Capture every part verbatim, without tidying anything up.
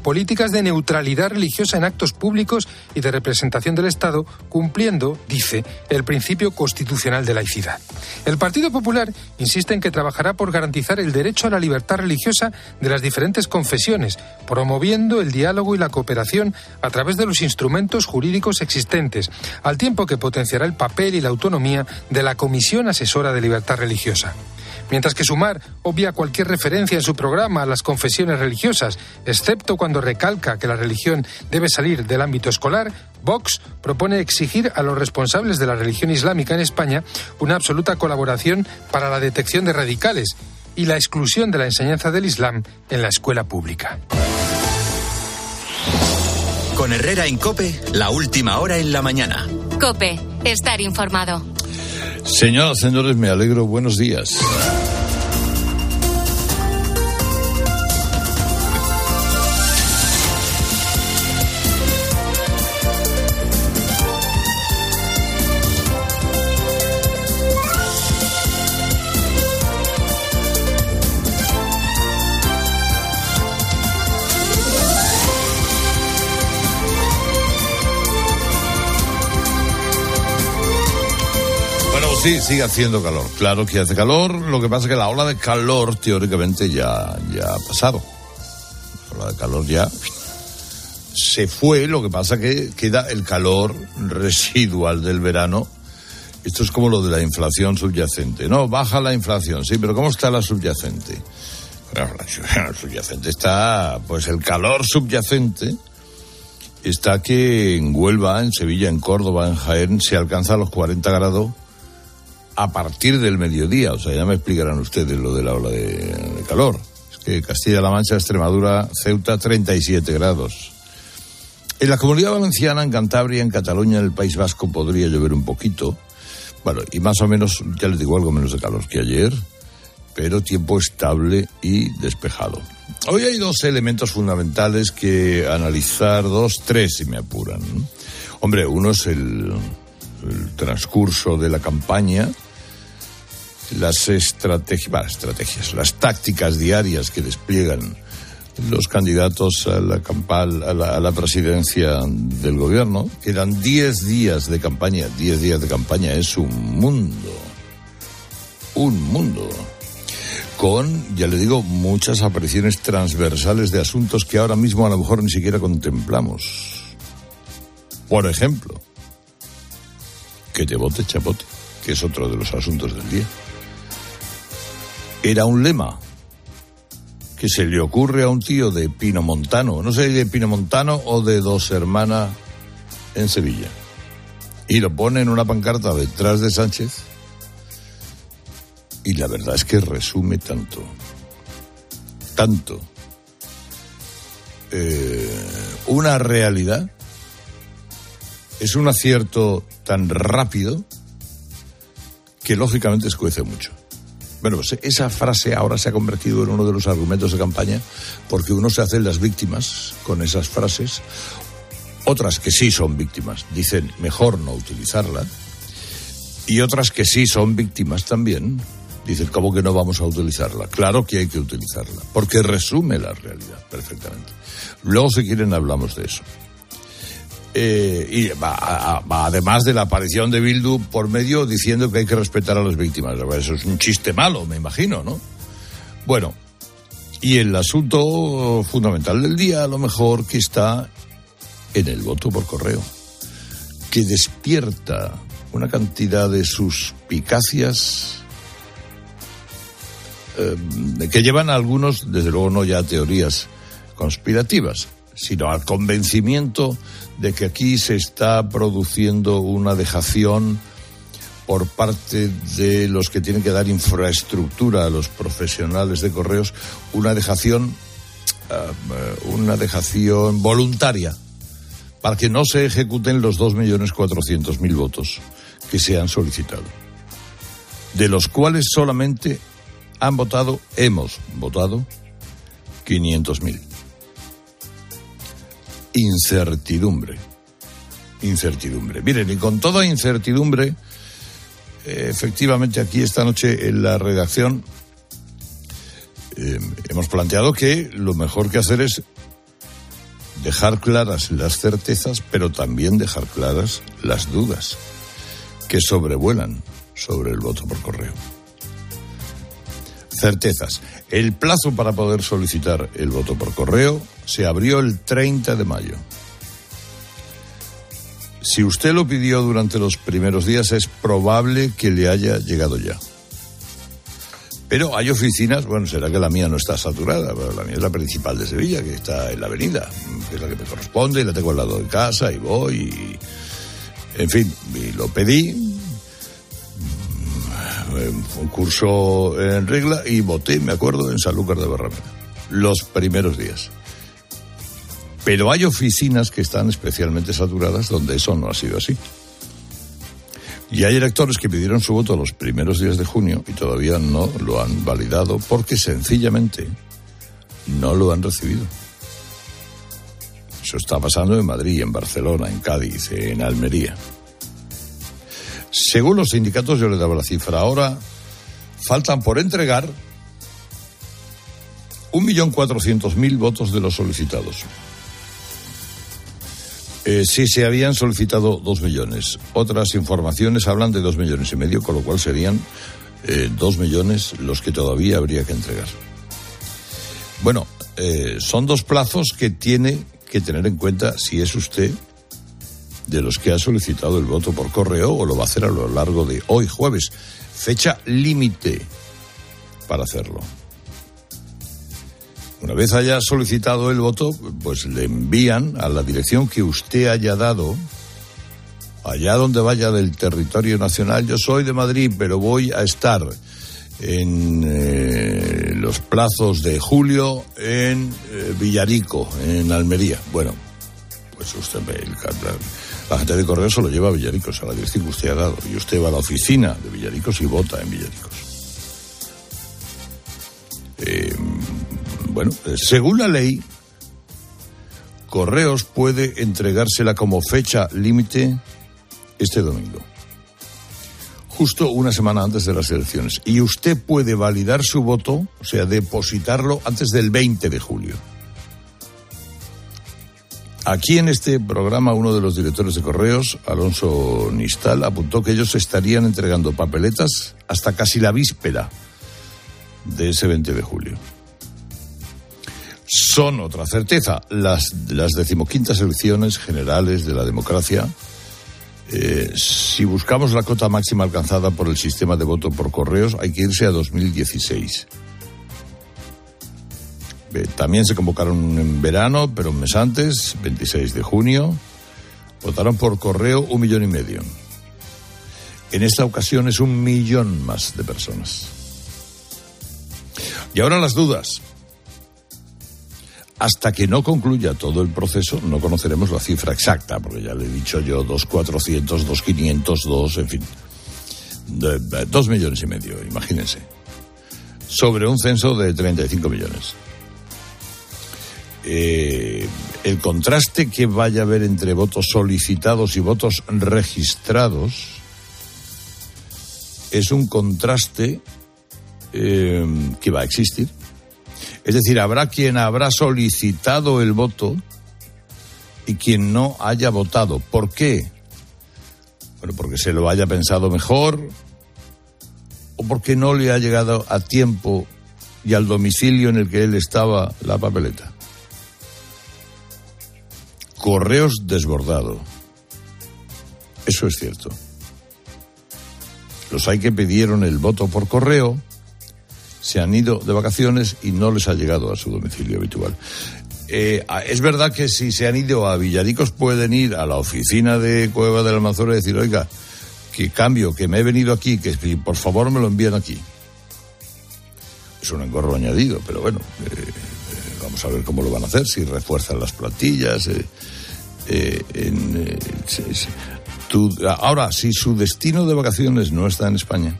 políticas de neutralidad religiosa en actos públicos y de representación del Estado, cumpliendo, dice, el principio constitucional de laicidad. El Partido Popular insiste en que trabajará por garantizar el derecho a la libertad religiosa de las diferentes confesiones, promoviendo el diálogo y la cooperación a través de los instrumentos jurídicos existentes, al tiempo que potenciará el papel y la autonomía de la Comisión Asesora de Libertad Religiosa. Mientras que Sumar obvia cualquier referencia en su programa a las confesiones religiosas, excepto cuando recalca que la religión debe salir del ámbito escolar, Vox propone exigir a los responsables de la religión islámica en España una absoluta colaboración para la detección de radicales y la exclusión de la enseñanza del Islam en la escuela pública. Con Herrera en COPE, la última hora en la mañana. COPE, estar informado. Señoras, señores, me alegro. Buenos días. Sí, sigue haciendo calor. Claro que hace calor. Lo que pasa es que la ola de calor, teóricamente, ya, ya ha pasado. La ola de calor ya se fue. Lo que pasa es que queda el calor residual del verano. Esto es como lo de la inflación subyacente. No, baja la inflación, sí, pero ¿cómo está la subyacente? Bueno, la subyacente está, pues el calor subyacente está que en Huelva, en Sevilla, en Córdoba, en Jaén, se alcanza los cuarenta grados a partir del mediodía. O sea, ya me explicarán ustedes lo de la ola de, de calor. Es que Castilla-La Mancha, Extremadura, Ceuta, treinta y siete grados. En la Comunidad Valenciana, en Cantabria, en Cataluña, en el País Vasco podría llover un poquito. Bueno, y más o menos, ya les digo, algo menos de calor que ayer, pero tiempo estable y despejado. Hoy hay dos elementos fundamentales que analizar, dos, tres si me apuran. Hombre, uno es el, el transcurso de la campaña, las estrategias, bah, estrategias, las tácticas diarias que despliegan los candidatos a la, campaña, a la, a la presidencia del gobierno. Quedan diez días de campaña, diez días de campaña es un mundo, un mundo, con, ya le digo, muchas apariciones transversales de asuntos que ahora mismo a lo mejor ni siquiera contemplamos. Por ejemplo, que te vote chapote, que es otro de los asuntos del día. Era un lema que se le ocurre a un tío de Pinomontano, no sé, de Pinomontano o de Dos Hermanas en Sevilla, y lo pone en una pancarta detrás de Sánchez, y la verdad es que resume tanto, tanto, eh, una realidad, es un acierto tan rápido que lógicamente escuece mucho. Bueno, pues esa frase ahora se ha convertido en uno de los argumentos de campaña, porque uno se hace las víctimas con esas frases, otras que sí son víctimas dicen mejor no utilizarla, y otras que sí son víctimas también dicen ¿cómo que no vamos a utilizarla? Claro que hay que utilizarla, porque resume la realidad perfectamente. Luego, si quieren, hablamos de eso. Eh, y va, va, además de la aparición de Bildu por medio diciendo que hay que respetar a las víctimas. Eso es un chiste malo, me imagino, ¿no? Bueno, y el asunto fundamental del día, a lo mejor, que está en el voto por correo, que despierta una cantidad de suspicacias eh, que llevan a algunos, desde luego no ya a teorías conspirativas, sino al convencimiento de que aquí se está produciendo una dejación por parte de los que tienen que dar infraestructura a los profesionales de correos, una dejación, uh, una dejación voluntaria, para que no se ejecuten los dos millones cuatrocientos mil votos que se han solicitado, de los cuales solamente han votado, hemos votado, quinientos mil. Incertidumbre, incertidumbre. Miren, y con toda incertidumbre, eh, efectivamente aquí esta noche en la redacción eh, hemos planteado que lo mejor que hacer es dejar claras las certezas, pero también dejar claras las dudas que sobrevuelan sobre el voto por correo. Certezas. El plazo para poder solicitar el voto por correo se abrió el treinta de mayo. Si usted lo pidió durante los primeros días, es probable que le haya llegado ya. Pero hay oficinas, bueno, será que la mía no está saturada, pero la mía es la principal de Sevilla, que está en la avenida, que es la que me corresponde, y la tengo al lado de casa, y voy, y... en fin, y lo pedí, un curso en regla, y voté, me acuerdo, en Sanlúcar de Barrameda, los primeros días. Pero hay oficinas que están especialmente saturadas donde eso no ha sido así. Y hay electores que pidieron su voto los primeros días de junio y todavía no lo han validado porque sencillamente no lo han recibido. Eso está pasando en Madrid, en Barcelona, en Cádiz, en Almería. Según los sindicatos, yo le daba la cifra, ahora faltan por entregar un millón cuatrocientos mil votos de los solicitados. Eh, sí, se habían solicitado dos millones. Otras informaciones hablan de dos millones y medio, con lo cual serían eh, dos millones los que todavía habría que entregar. Bueno, eh, son dos plazos que tiene que tener en cuenta si es usted de los que ha solicitado el voto por correo o lo va a hacer a lo largo de hoy, jueves. Fecha límite para hacerlo. Una vez haya solicitado el voto, pues le envían a la dirección que usted haya dado, allá donde vaya del territorio nacional. Yo soy de Madrid, pero voy a estar en eh, los plazos de julio en eh, Villarico, en Almería. Bueno, pues usted ve, el, la gente de correo se lo lleva a Villaricos, a la dirección que usted ha dado, y usted va a la oficina de Villaricos y vota en Villaricos. Eh... Bueno, según la ley, Correos puede entregársela como fecha límite este domingo, justo una semana antes de las elecciones. Y usted puede validar su voto, o sea, depositarlo antes del veinte de julio. Aquí en este programa, uno de los directores de Correos, Alonso Nistal, apuntó que ellos estarían entregando papeletas hasta casi la víspera de ese veinte de julio. Son otra certeza las, las decimoquintas elecciones generales de la democracia. Eh, si buscamos la cota máxima alcanzada por el sistema de voto por correos, hay que irse a dos mil dieciséis. Eh, también se convocaron en verano, pero un mes antes, veintiséis de junio, votaron por correo un millón y medio. En esta ocasión es un millón más de personas. Y ahora las dudas. Hasta que no concluya todo el proceso, no conoceremos la cifra exacta, porque ya le he dicho yo, dos cuatrocientos, dos quinientos, dos, en fin, de, de, dos millones y medio, imagínense, sobre un censo de treinta y cinco millones. Eh, el contraste que vaya a haber entre votos solicitados y votos registrados es un contraste eh, que va a existir. Es decir, habrá quien habrá solicitado el voto y quien no haya votado. ¿Por qué? Bueno, porque se lo haya pensado mejor o porque no le ha llegado a tiempo y al domicilio en el que él estaba la papeleta. Correos desbordado. Eso es cierto. Los hay que pidieron el voto por correo, se han ido de vacaciones y no les ha llegado a su domicilio habitual. Eh, es verdad que si se han ido a Villaricos pueden ir a la oficina de Cueva de la Almanzora y decir, oiga, que cambio, que me he venido aquí, que por favor me lo envían aquí. Es un engorro añadido, pero bueno, eh, eh, vamos a ver cómo lo van a hacer, si refuerzan las plantillas. Eh, eh, en, eh, se, se, tú, ahora, si su destino de vacaciones no está en España,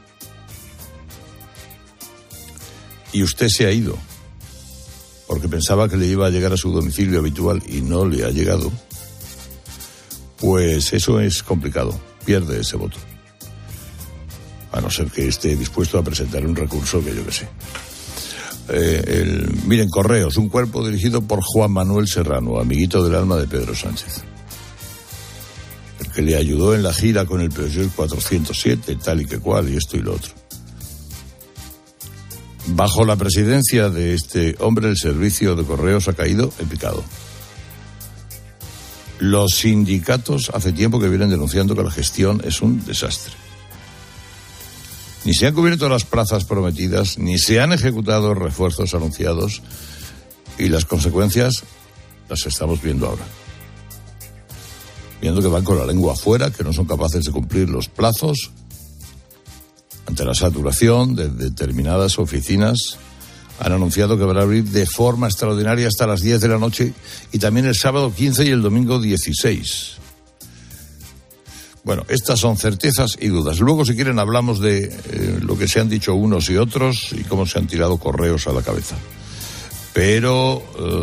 y usted se ha ido porque pensaba que le iba a llegar a su domicilio habitual y no le ha llegado, pues eso es complicado, pierde ese voto. A no ser que esté dispuesto a presentar un recurso que yo que sé. Eh, el, miren, Correos, un cuerpo dirigido por Juan Manuel Serrano, amiguito del alma de Pedro Sánchez, el que le ayudó en la gira con el Peugeot cuatrocientos siete, tal y que cual, y esto y lo otro. Bajo la presidencia de este hombre, el servicio de Correos ha caído en picado. Los sindicatos hace tiempo que vienen denunciando que la gestión es un desastre. Ni se han cubierto las plazas prometidas, ni se han ejecutado refuerzos anunciados, y las consecuencias las estamos viendo ahora. Viendo que van con la lengua afuera, que no son capaces de cumplir los plazos, ante la saturación de determinadas oficinas. Han anunciado que van a abrir de forma extraordinaria hasta las diez de la noche y también el sábado quince y el domingo dieciséis. Bueno, estas son certezas y dudas. Luego, si quieren, hablamos de eh, lo que se han dicho unos y otros y cómo se han tirado Correos a la cabeza. Pero,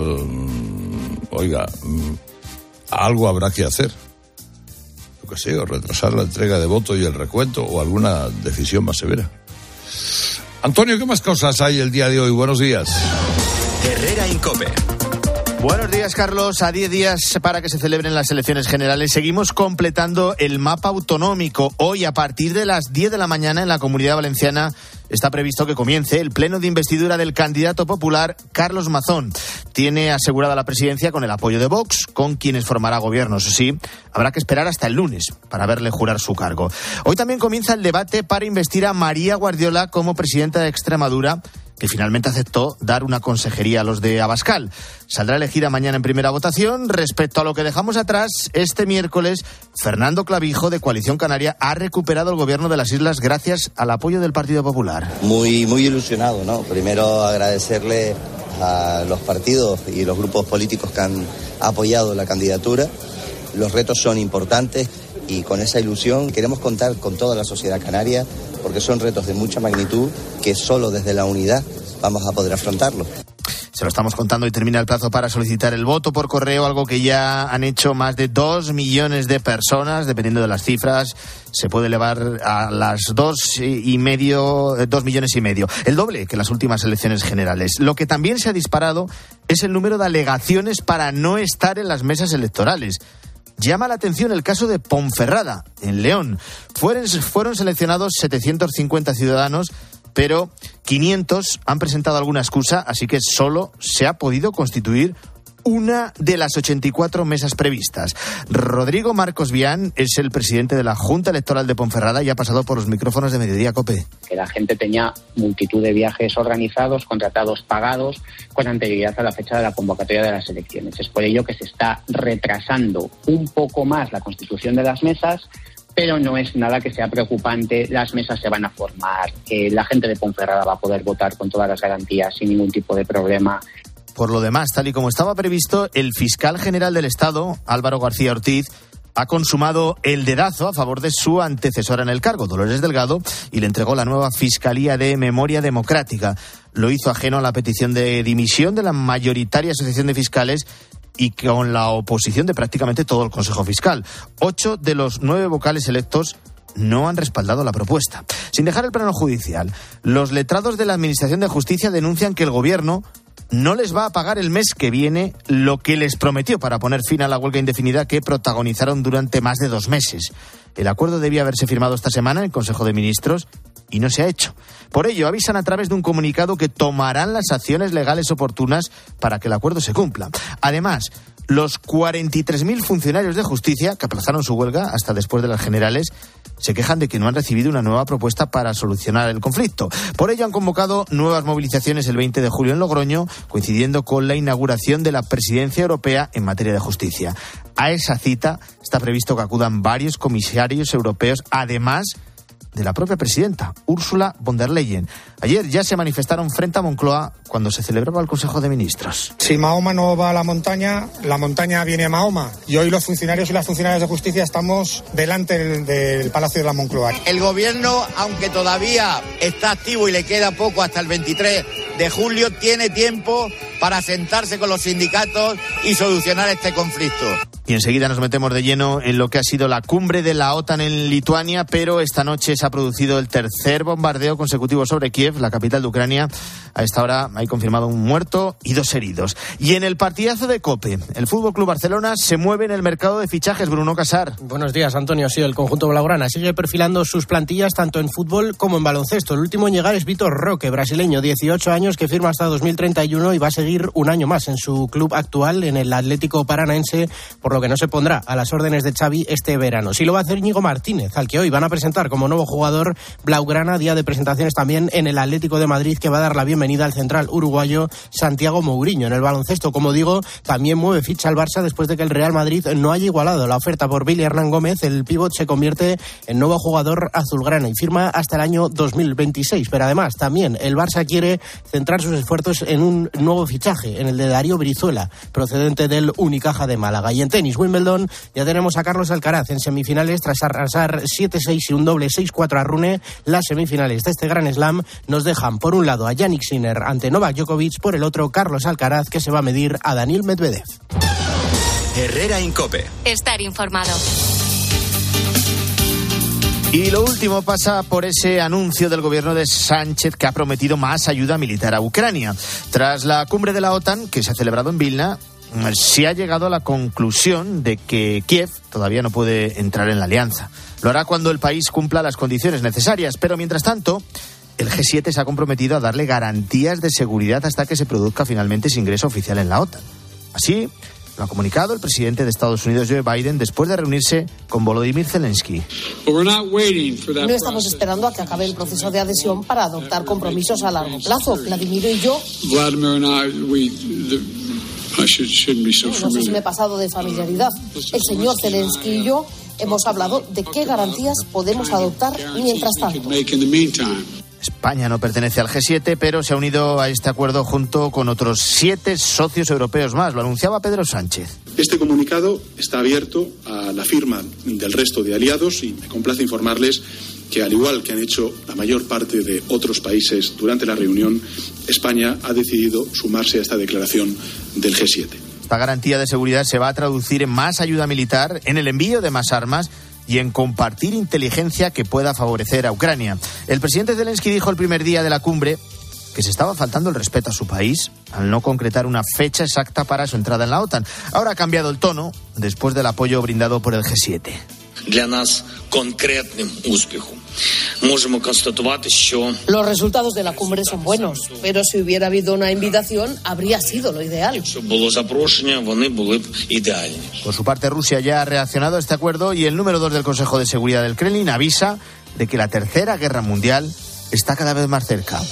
eh, oiga, algo habrá que hacer. Yo qué sé, o retrasar la entrega de voto y el recuento o alguna decisión más severa. Antonio, ¿qué más cosas hay el día de hoy? Buenos días. Herrera en COPE. Buenos días, Carlos. A diez días para que se celebren las elecciones generales, seguimos completando el mapa autonómico. Hoy, a partir de las diez de la mañana, en la Comunidad Valenciana, está previsto que comience el pleno de investidura del candidato popular Carlos Mazón. Tiene asegurada la presidencia con el apoyo de Vox, con quienes formará gobierno. Eso sí, habrá que esperar hasta el lunes para verle jurar su cargo. Hoy también comienza el debate para investir a María Guardiola como presidenta de Extremadura, que finalmente aceptó dar una consejería a los de Abascal. Saldrá elegida mañana en primera votación. Respecto a lo que dejamos atrás, este miércoles, Fernando Clavijo, de Coalición Canaria, ha recuperado el gobierno de las islas gracias al apoyo del Partido Popular. Muy, muy ilusionado, ¿no? Primero agradecerle a los partidos y los grupos políticos que han apoyado la candidatura. Los retos son importantes y con esa ilusión queremos contar con toda la sociedad canaria, porque son retos de mucha magnitud que solo desde la unidad vamos a poder afrontarlos. Se lo estamos contando y termina el plazo para solicitar el voto por correo, algo que ya han hecho más de dos millones de personas, dependiendo de las cifras, se puede elevar a las dos y medio, dos millones y medio, el doble que en las últimas elecciones generales. Lo que también se ha disparado es el número de alegaciones para no estar en las mesas electorales. Llama la atención el caso de Ponferrada, en León. Fueron, fueron seleccionados setecientos cincuenta ciudadanos, pero quinientos han presentado alguna excusa, así que solo se ha podido constituir una de las ochenta y cuatro mesas previstas. Rodrigo Marcos Vián es el presidente de la Junta Electoral de Ponferrada y ha pasado por los micrófonos de Mediodía COPE. Que la gente tenía multitud de viajes organizados, contratados, pagados, con anterioridad a la fecha de la convocatoria de las elecciones. Es por ello que se está retrasando un poco más la constitución de las mesas, pero no es nada que sea preocupante. Las mesas se van a formar, eh, la gente de Ponferrada va a poder votar con todas las garantías sin ningún tipo de problema. Por lo demás, tal y como estaba previsto, el fiscal general del Estado, Álvaro García Ortiz, ha consumado el dedazo a favor de su antecesora en el cargo, Dolores Delgado, y le entregó la nueva Fiscalía de Memoria Democrática. Lo hizo ajeno a la petición de dimisión de la mayoritaria Asociación de Fiscales y con la oposición de prácticamente todo el Consejo Fiscal. Ocho de los nueve vocales electos no han respaldado la propuesta. Sin dejar el plano judicial, los letrados de la Administración de Justicia denuncian que el Gobierno no les va a pagar el mes que viene lo que les prometió para poner fin a la huelga indefinida que protagonizaron durante más de dos meses. El acuerdo debía haberse firmado esta semana en el Consejo de Ministros y no se ha hecho. Por ello, avisan a través de un comunicado que tomarán las acciones legales oportunas para que el acuerdo se cumpla. Además, los cuarenta y tres mil funcionarios de justicia que aplazaron su huelga hasta después de las generales se quejan de que no han recibido una nueva propuesta para solucionar el conflicto. Por ello han convocado nuevas movilizaciones el veinte de julio en Logroño, coincidiendo con la inauguración de la Presidencia Europea en materia de justicia. A esa cita está previsto que acudan varios comisarios europeos, además de la propia presidenta, Ursula von der Leyen. Ayer ya se manifestaron frente a Moncloa cuando se celebraba el Consejo de Ministros. Si Mahoma no va a la montaña, la montaña viene a Mahoma. Y hoy los funcionarios y las funcionarias de justicia estamos delante del, del Palacio de la Moncloa. El gobierno, aunque todavía está activo y le queda poco hasta el veintitrés de julio, tiene tiempo para sentarse con los sindicatos y solucionar este conflicto. Y enseguida nos metemos de lleno en lo que ha sido la cumbre de la OTAN en Lituania, pero esta noche se ha producido el tercer bombardeo consecutivo sobre Kiev, la capital de Ucrania. A esta hora hay confirmado un muerto y dos heridos. Y en el partidazo de COPE, el F C Barcelona se mueve en el mercado de fichajes. Bruno Casar. Buenos días, Antonio. Sí, el conjunto blaugrana sigue perfilando sus plantillas tanto en fútbol como en baloncesto. El último en llegar es Vitor Roque, brasileño, dieciocho años, que firma hasta dos mil treinta y uno y va a seguir un año más en su club actual, en el Atlético Paranaense, por lo que no se pondrá a las órdenes de Xavi este verano. Sí lo va a hacer Íñigo Martínez, al que hoy van a presentar como nuevo jugador blaugrana, día de presentaciones también en el Atlético de Madrid, que va a dar la bienvenida al central uruguayo Santiago Mourinho. En el baloncesto, como digo, también mueve ficha al Barça después de que el Real Madrid no haya igualado la oferta por Billy Hernán Gómez. El pívot se convierte en nuevo jugador azulgrana y firma hasta el año dos mil veintiséis. Pero además, también el Barça quiere centrar sus esfuerzos en un nuevo fichaje, en el de Darío Brizuela, procedente del Unicaja de Málaga. Y en tenis, Wimbledon, ya tenemos a Carlos Alcaraz en semifinales tras arrasar siete seis y un doble seis cuatro a Rune. Las semifinales de este Gran Slam nos dejan por un lado a Jannik Sinner ante Novak Djokovic, por el otro Carlos Alcaraz, que se va a medir a Daniil Medvedev. Herrera Incope. Estar informado. Y lo último pasa por ese anuncio del gobierno de Sánchez, que ha prometido más ayuda militar a Ucrania. Tras la cumbre de la OTAN, que se ha celebrado en Vilna, se ha llegado a la conclusión de que Kiev todavía no puede entrar en la alianza. Lo hará cuando el país cumpla las condiciones necesarias, pero mientras tanto, el G siete se ha comprometido a darle garantías de seguridad hasta que se produzca finalmente ese ingreso oficial en la OTAN. Así lo ha comunicado el presidente de Estados Unidos, Joe Biden, después de reunirse con Volodymyr Zelensky. No estamos esperando a que acabe el proceso de adhesión para adoptar compromisos a largo plazo. Vladimir y yo... No sé si me he pasado de familiaridad. El señor Zelensky y yo hemos hablado de qué garantías podemos adoptar mientras tanto. España no pertenece al G siete, pero se ha unido a este acuerdo junto con otros siete socios europeos más. Lo anunciaba Pedro Sánchez. Este comunicado está abierto a la firma del resto de aliados y me complace informarles que, al igual que han hecho la mayor parte de otros países durante la reunión, España ha decidido sumarse a esta declaración del G siete. Esta garantía de seguridad se va a traducir en más ayuda militar, en el envío de más armas y en compartir inteligencia que pueda favorecer a Ucrania. El presidente Zelensky dijo el primer día de la cumbre que se estaba faltando el respeto a su país al no concretar una fecha exacta para su entrada en la OTAN. Ahora ha cambiado el tono después del apoyo brindado por el G siete. Los resultados de la cumbre son buenos, pero si hubiera habido una invitación, habría sido lo ideal. Por su parte, Rusia ya ha reaccionado a este acuerdo y el número dos del Consejo de Seguridad del Kremlin avisa de que la Tercera Guerra Mundial está cada vez más cerca.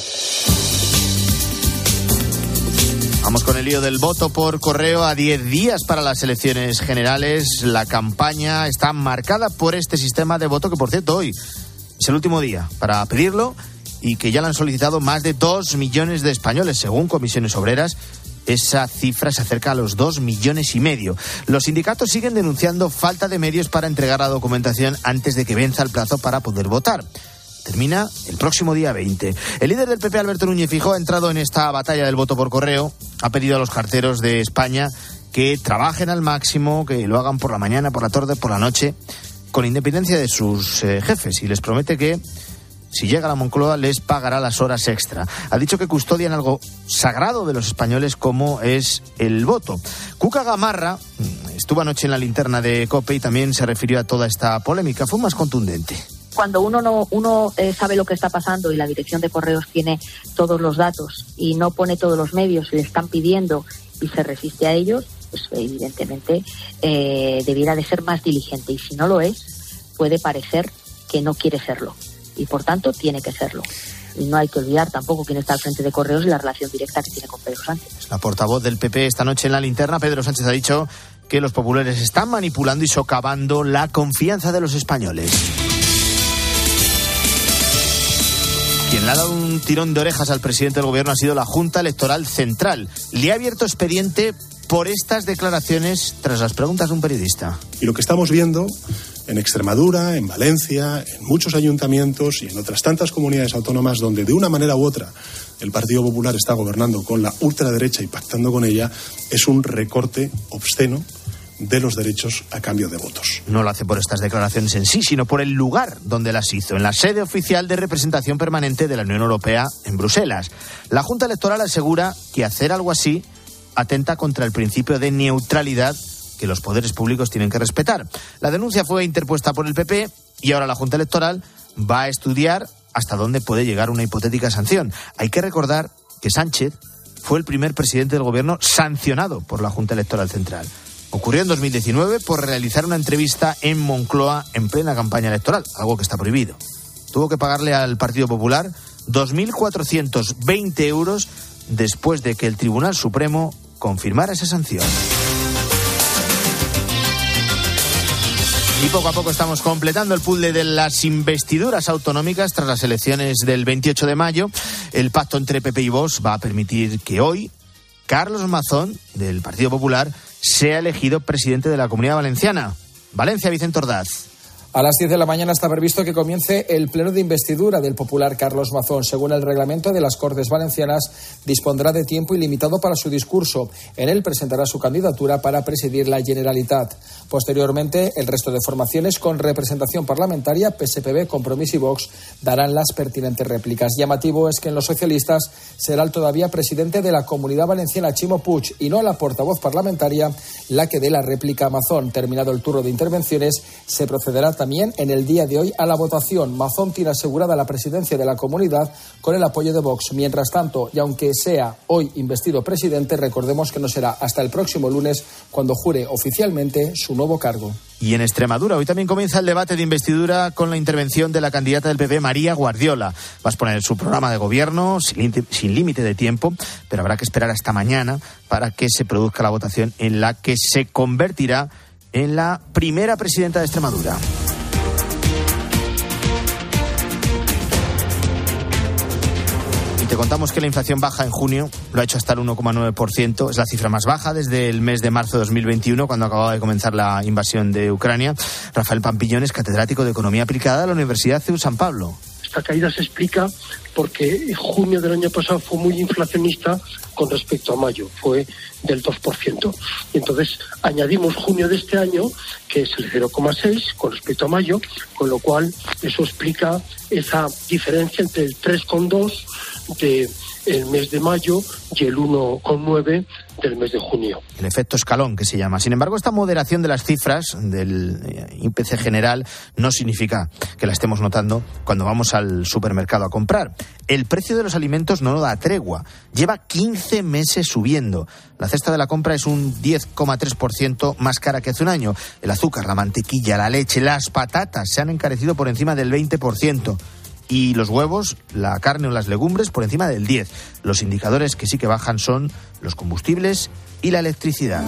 Vamos con el lío del voto por correo a diez días para las elecciones generales. La campaña está marcada por este sistema de voto que, por cierto, hoy es el último día para pedirlo y que ya lo han solicitado más de dos millones de españoles. Según Comisiones Obreras, esa cifra se acerca a los dos millones y medio. Los sindicatos siguen denunciando falta de medios para entregar la documentación antes de que venza el plazo para poder votar. Termina el próximo día veinte. El líder del P P, Alberto Núñez Feijóo, ha entrado en esta batalla del voto por correo. Ha pedido a los carteros de España que trabajen al máximo, que lo hagan por la mañana, por la tarde, por la noche, con independencia de sus eh, jefes. Y les promete que, si llega a la Moncloa, les pagará las horas extra. Ha dicho que custodian algo sagrado de los españoles, como es el voto. Cuca Gamarra estuvo anoche en la linterna de COPE y también se refirió a toda esta polémica. Fue más contundente. Cuando uno no uno eh, sabe lo que está pasando y la dirección de correos tiene todos los datos y no pone todos los medios, le están pidiendo y se resiste a ellos, pues evidentemente eh, debiera de ser más diligente. Y si no lo es, puede parecer que no quiere serlo. Y por tanto tiene que serlo. Y no hay que olvidar tampoco quién está al frente de correos y la relación directa que tiene con Pedro Sánchez. La portavoz del P P esta noche en la linterna, Pedro Sánchez, ha dicho que los populares están manipulando y socavando la confianza de los españoles. Quien le ha dado un tirón de orejas al presidente del gobierno ha sido la Junta Electoral Central. Le ha abierto expediente por estas declaraciones tras las preguntas de un periodista. Y lo que estamos viendo en Extremadura, en Valencia, en muchos ayuntamientos y en otras tantas comunidades autónomas donde de una manera u otra el Partido Popular está gobernando con la ultraderecha y pactando con ella, es un recorte obsceno de los derechos a cambio de votos. No lo hace por estas declaraciones en sí, sino por el lugar donde las hizo, en la sede oficial de representación permanente de la Unión Europea en Bruselas. La Junta Electoral asegura que hacer algo así atenta contra el principio de neutralidad que los poderes públicos tienen que respetar. La denuncia fue interpuesta por el P P y ahora la Junta Electoral va a estudiar hasta dónde puede llegar una hipotética sanción. Hay que recordar que Sánchez fue el primer presidente del gobierno sancionado por la Junta Electoral Central. Ocurrió en dos mil diecinueve por realizar una entrevista en Moncloa en plena campaña electoral, algo que está prohibido. Tuvo que pagarle al Partido Popular dos mil cuatrocientos veinte euros después de que el Tribunal Supremo confirmara esa sanción. Y poco a poco estamos completando el puzzle de las investiduras autonómicas tras las elecciones del veintiocho de mayo. El pacto entre P P y Vox va a permitir que hoy Carlos Mazón, del Partido Popular, sea elegido presidente de la Comunidad Valenciana. Valencia, Vicente Ordaz. A las diez de la mañana está previsto que comience el pleno de investidura del popular Carlos Mazón. Según el reglamento de las Cortes Valencianas, dispondrá de tiempo ilimitado para su discurso. En él presentará su candidatura para presidir la Generalitat. Posteriormente, el resto de formaciones con representación parlamentaria, P S P B, Compromís y Vox, darán las pertinentes réplicas. Llamativo es que en los socialistas será el todavía presidente de la Comunidad Valenciana, Chimo Puig, y no la portavoz parlamentaria la que dé la réplica a Mazón. Terminado el turno de intervenciones, se procederá también en el día de hoy a la votación. Mazón tiene asegurada la presidencia de la comunidad con el apoyo de Vox. Mientras tanto, y aunque sea hoy investido presidente, recordemos que no será hasta el próximo lunes cuando jure oficialmente su nuevo cargo. Y en Extremadura, hoy también comienza el debate de investidura con la intervención de la candidata del P P, María Guardiola. Va a exponer su programa de gobierno sin límite de tiempo, pero habrá que esperar hasta mañana para que se produzca la votación en la que se convertirá en la primera presidenta de Extremadura. Y te contamos que la inflación baja en junio, lo ha hecho hasta el uno coma nueve por ciento, es la cifra más baja desde el mes de marzo de dos mil veintiuno, cuando acababa de comenzar la invasión de Ucrania. Rafael Pampillón es catedrático de Economía Aplicada de la Universidad C E U San Pablo. Esta caída se explica porque junio del año pasado fue muy inflacionista con respecto a mayo, fue del dos por ciento. Y entonces añadimos junio de este año, que es el cero coma seis con respecto a mayo, con lo cual eso explica esa diferencia entre el tres coma dos del mes de mayo y el uno coma nueve del mes de junio. El efecto escalón, que se llama. Sin embargo, esta moderación de las cifras del I P C general no significa que la estemos notando cuando vamos al supermercado a comprar. El precio de los alimentos no da tregua. Lleva quince meses subiendo. La cesta de la compra es un diez coma tres por ciento más cara que hace un año. El azúcar, la mantequilla, la leche, las patatas se han encarecido por encima del veinte por ciento. Y los huevos, la carne o las legumbres por encima del diez por ciento. Los indicadores que sí que bajan son los combustibles y la electricidad.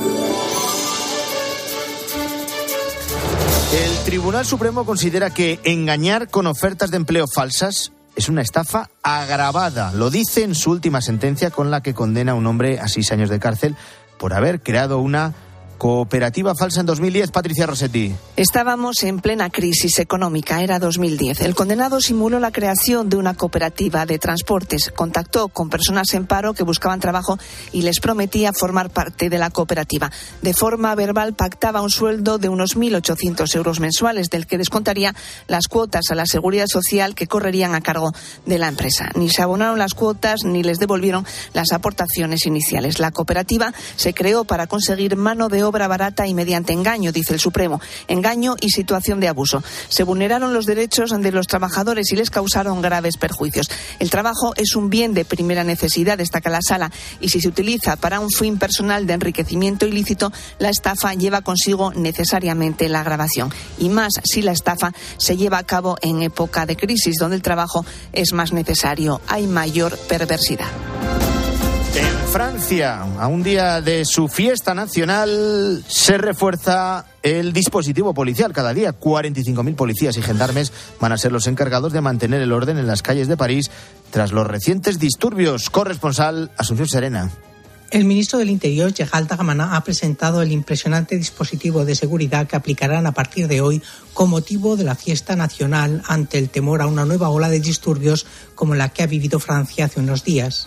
El Tribunal Supremo considera que engañar con ofertas de empleo falsas es una estafa agravada. Lo dice en su última sentencia, con la que condena a un hombre a seis años de cárcel por haber creado una cooperativa falsa en dos mil diez. Patricia Rossetti. Estábamos en plena crisis económica, era dos mil diez. El condenado simuló la creación de una cooperativa de transportes. Contactó con personas en paro que buscaban trabajo y les prometía formar parte de la cooperativa. De forma verbal pactaba un sueldo de unos mil ochocientos euros mensuales, del que descontaría las cuotas a la seguridad social que correrían a cargo de la empresa. Ni se abonaron las cuotas ni les devolvieron las aportaciones iniciales. La cooperativa se creó para conseguir mano de obra obra barata y mediante engaño, dice el Supremo. Engaño y situación de abuso. Se vulneraron los derechos de los trabajadores y les causaron graves perjuicios. El trabajo es un bien de primera necesidad, destaca la Sala, y si se utiliza para un fin personal de enriquecimiento ilícito, la estafa lleva consigo necesariamente la agravación. Y más si la estafa se lleva a cabo en época de crisis, donde el trabajo es más necesario. Hay mayor perversidad. En Francia, a un día de su fiesta nacional, se refuerza el dispositivo policial. Cada día, cuarenta y cinco mil policías y gendarmes van a ser los encargados de mantener el orden en las calles de París tras los recientes disturbios. Corresponsal Asunción Serena. El ministro del Interior, Yehal Dagmana, ha presentado el impresionante dispositivo de seguridad que aplicarán a partir de hoy con motivo de la fiesta nacional ante el temor a una nueva ola de disturbios como la que ha vivido Francia hace unos días.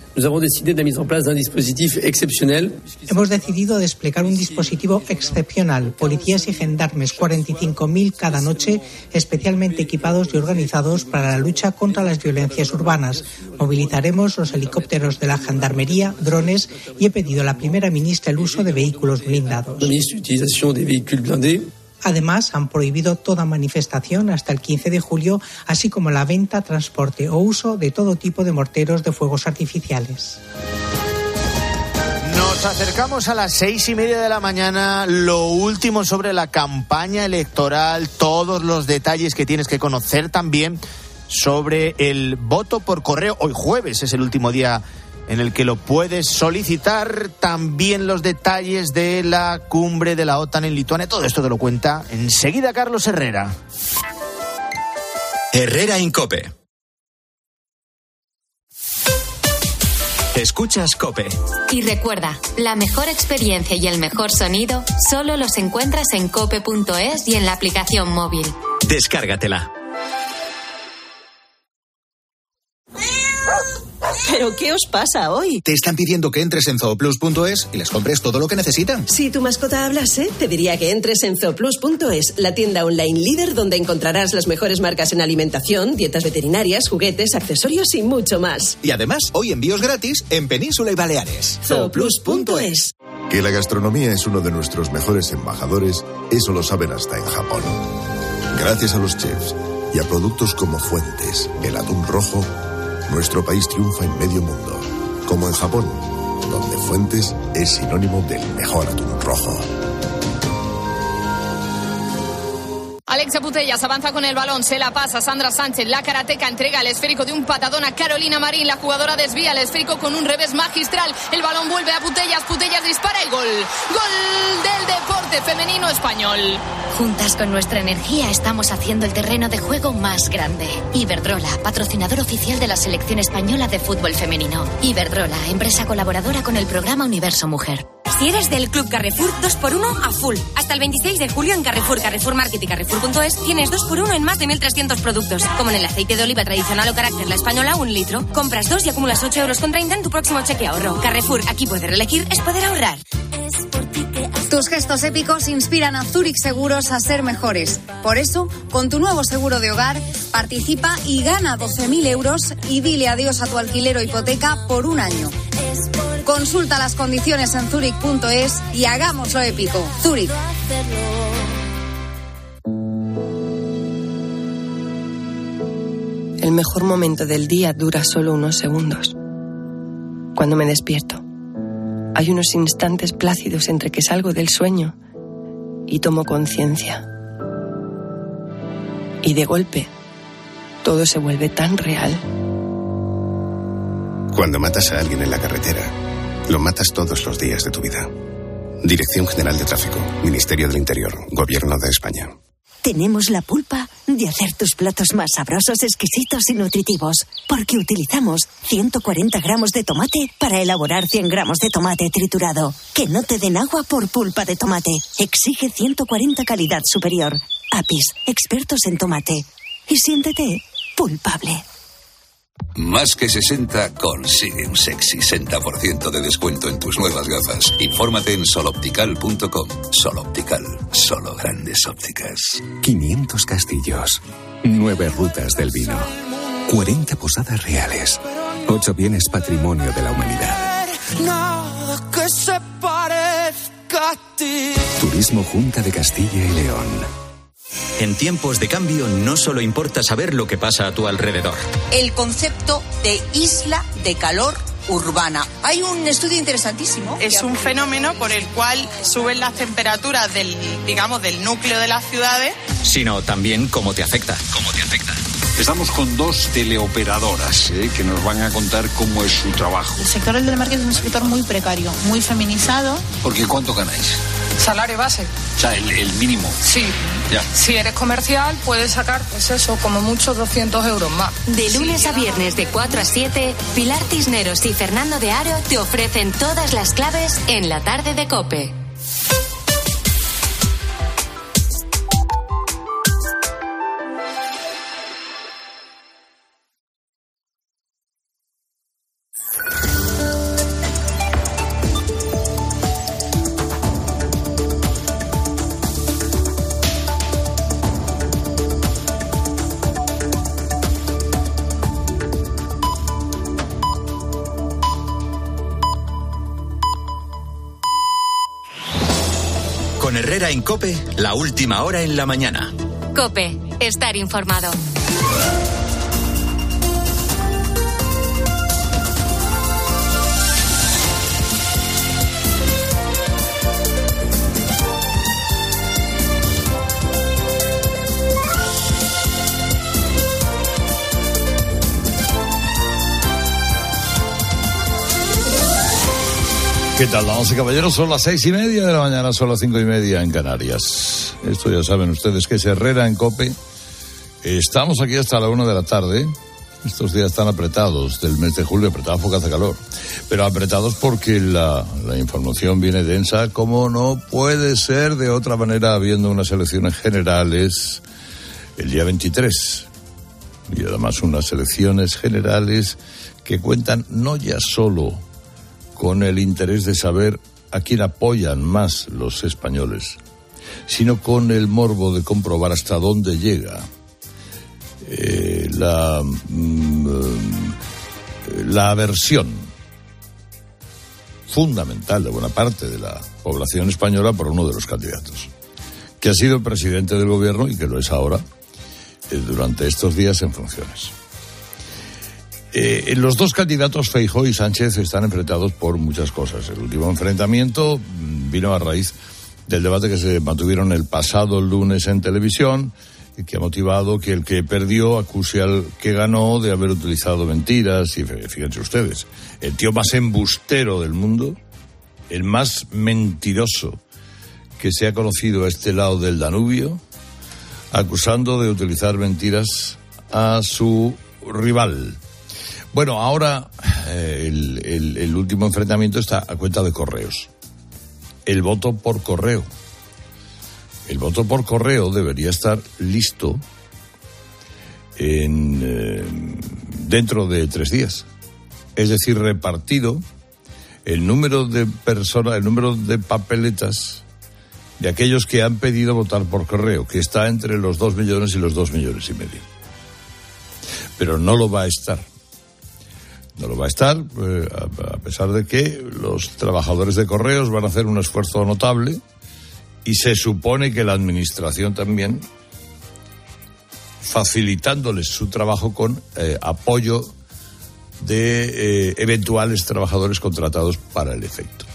Hemos decidido desplegar un dispositivo excepcional, policías y gendarmes, cuarenta y cinco mil cada noche, especialmente equipados y organizados para la lucha contra las violencias urbanas. Movilizaremos los helicópteros de la Gendarmería, drones y he pedido a la primera ministra el uso de vehículos blindados. Además, han prohibido toda manifestación hasta el quince de julio, así como la venta, transporte o uso de todo tipo de morteros de fuegos artificiales. Nos acercamos a las seis y media de la mañana. Lo último sobre la campaña electoral, todos los detalles que tienes que conocer también sobre el voto por correo. Hoy jueves es el último día en el que lo puedes solicitar. También los detalles de la cumbre de la OTAN en Lituania. Todo esto te lo cuenta enseguida Carlos Herrera. Herrera en COPE. Escuchas COPE. Y recuerda, la mejor experiencia y el mejor sonido solo los encuentras en cope punto es y en la aplicación móvil. Descárgatela. ¿Pero qué os pasa hoy? Te están pidiendo que entres en zooplus punto es y les compres todo lo que necesitan. Si tu mascota hablase, te diría que entres en zooplus punto es, la tienda online líder donde encontrarás las mejores marcas en alimentación, dietas veterinarias, juguetes, accesorios y mucho más. Y además, hoy envíos gratis en Península y Baleares. zooplus punto es. Que la gastronomía es uno de nuestros mejores embajadores, eso lo saben hasta en Japón. Gracias a los chefs y a productos como Fuentes, el atún rojo, nuestro país triunfa en medio mundo, como en Japón, donde Fuentes es sinónimo del mejor atún rojo. Alexia Putellas avanza con el balón, se la pasa Sandra Sánchez, la karateca entrega el esférico de un patadón a Carolina Marín, la jugadora desvía el esférico con un revés magistral, el balón vuelve a Putellas, Putellas dispara y gol, gol del deporte femenino español. Juntas con nuestra energía estamos haciendo el terreno de juego más grande. Iberdrola, patrocinador oficial de la selección española de fútbol femenino. Iberdrola, empresa colaboradora con el programa Universo Mujer. Si eres del Club Carrefour, dos por uno a full. Hasta el veintiséis de julio en Carrefour, Carrefour Market y Carrefour punto es tienes dos por uno en más de mil trescientos productos. Como en el aceite de oliva tradicional o carácter la española, un litro. Compras dos y acumulas ocho euros con treinta en tu próximo cheque ahorro. Carrefour, aquí poder elegir es poder ahorrar. Tus gestos épicos inspiran a Zurich Seguros a ser mejores. Por eso, con tu nuevo seguro de hogar, participa y gana doce mil euros y dile adiós a tu alquiler o hipoteca por un año. Consulta las condiciones en zurich punto es y hagámoslo épico. Zurich. El mejor momento del día dura solo unos segundos. Cuando me despierto, hay unos instantes plácidos entre que salgo del sueño y tomo conciencia. Y de golpe, todo se vuelve tan real. Cuando matas a alguien en la carretera, lo matas todos los días de tu vida. Dirección General de Tráfico, Ministerio del Interior, Gobierno de España. Tenemos la pulpa de hacer tus platos más sabrosos, exquisitos y nutritivos, porque utilizamos ciento cuarenta gramos de tomate para elaborar cien gramos de tomate triturado. Que no te den agua por pulpa de tomate. Exige ciento cuarenta calidad superior. Apis, expertos en tomate. Y siéntete pulpable. Más que sesenta consigue un sexy sesenta por ciento de descuento en tus nuevas gafas. Infórmate en sol optical punto com. Sol Optical, solo grandes ópticas. quinientos castillos, nueve rutas del vino, cuarenta posadas reales, ocho bienes patrimonio de la humanidad. Nada que se parezca a ti. Turismo Junta de Castilla y León. En tiempos de cambio no solo importa saber lo que pasa a tu alrededor. El concepto de isla de calor urbana. Hay un estudio interesantísimo. Es un fenómeno por el cual suben las temperaturas del, digamos, del núcleo de las ciudades. Sino también cómo te afecta. ¿Cómo te afecta? Estamos con dos teleoperadoras ¿eh? que nos van a contar cómo es su trabajo. El sector del telemarketing es un sector muy precario, muy feminizado. ¿Por qué cuánto ganáis? Salario base. sea, el, el mínimo. Sí. Ya. Si eres comercial, puedes sacar, pues eso, como mucho doscientos euros más. De lunes Sí, a viernes de cuatro a siete, Pilar Cisneros y Fernando de Aro te ofrecen todas las claves en la tarde de COPE. Con Herrera en COPE, la última hora en la mañana. COPE, estar informado. ¿Qué tal, damas y caballeros? Son las seis y media de la mañana, son las cinco y media en Canarias. Esto ya saben ustedes que es Herrera en COPE. Estamos aquí hasta la una de la tarde. Estos días están apretados del mes de julio, apretados porque hace calor. Pero apretados porque la, la información viene densa, como no puede ser de otra manera, habiendo unas elecciones generales el día veintitrés. Y además unas elecciones generales que cuentan no ya solo con el interés de saber a quién apoyan más los españoles, sino con el morbo de comprobar hasta dónde llega eh, la, mm, la aversión fundamental de buena parte de la población española por uno de los candidatos, que ha sido presidente del gobierno y que lo es ahora, eh, durante estos días en funciones. Eh, los dos candidatos, Feijóo y Sánchez, están enfrentados por muchas cosas. El último enfrentamiento vino a raíz del debate que se mantuvieron el pasado lunes en televisión, y que ha motivado que el que perdió acuse al que ganó de haber utilizado mentiras. Y fíjense ustedes, el tío más embustero del mundo, el más mentiroso que se ha conocido a este lado del Danubio, acusando de utilizar mentiras a su rival. Bueno, ahora eh, el, el, el último enfrentamiento está a cuenta de correos. El voto por correo. El voto por correo debería estar listo en, eh, dentro de tres días. Es decir, repartido el número de personas, el número de papeletas de aquellos que han pedido votar por correo, que está entre los dos millones y los dos millones y medio. Pero no lo va a estar. No lo va a estar, eh, a pesar de que los trabajadores de correos van a hacer un esfuerzo notable y se supone que la administración también, facilitándoles su trabajo con eh, apoyo de eh, eventuales trabajadores contratados para el efecto.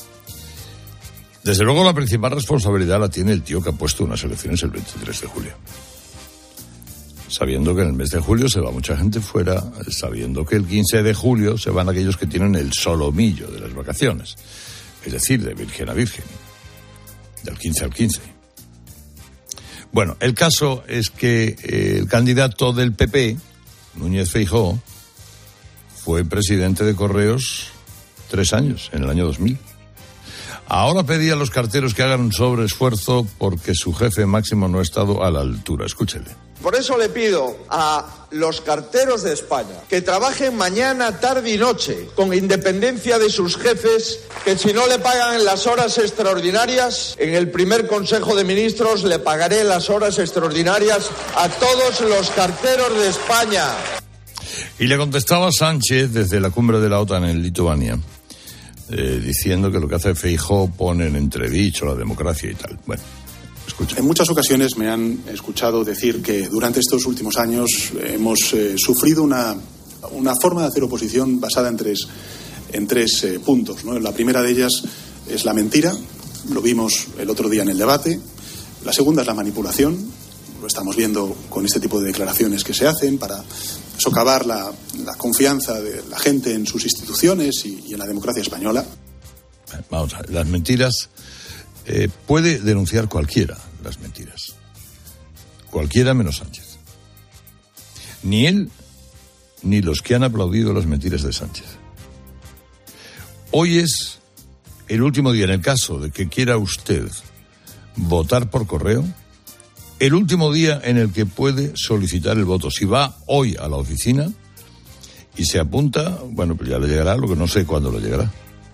Desde luego la principal responsabilidad la tiene el tío que ha puesto unas elecciones el veintitrés de julio. Sabiendo que en el mes de julio se va mucha gente fuera, sabiendo que el quince de julio se van aquellos que tienen el solomillo de las vacaciones, es decir, de virgen a virgen, del quince al quince. Bueno, el caso es que eh, el candidato del P P, Núñez Feijóo, fue presidente de Correos tres años, en el año dos mil. Ahora pedía a los carteros que hagan un sobreesfuerzo porque su jefe máximo no ha estado a la altura. Escúchele. Por eso le pido a los carteros de España que trabajen mañana, tarde y noche, con independencia de sus jefes, que si no le pagan en las horas extraordinarias, en el primer Consejo de Ministros le pagaré las horas extraordinarias a todos los carteros de España. Y le contestaba Sánchez desde la cumbre de la OTAN en Lituania, eh, diciendo que lo que hace Feijóo pone en entredicho la democracia y tal. Bueno. En muchas ocasiones me han escuchado decir que durante estos últimos años hemos eh, sufrido una, una forma de hacer oposición basada en tres, en tres eh, puntos, ¿no? La primera de ellas es la mentira, lo vimos el otro día en el debate. La segunda es la manipulación, lo estamos viendo con este tipo de declaraciones que se hacen para socavar la, la confianza de la gente en sus instituciones y, y en la democracia española. Vamos a ver, las mentiras eh, puede denunciar cualquiera las mentiras. Cualquiera menos Sánchez. Ni él, ni los que han aplaudido las mentiras de Sánchez. Hoy es el último día, en el caso de que quiera usted votar por correo, el último día en el que puede solicitar el voto. Si va hoy a la oficina y se apunta, bueno, pues ya le llegará, lo que no sé cuándo le llegará.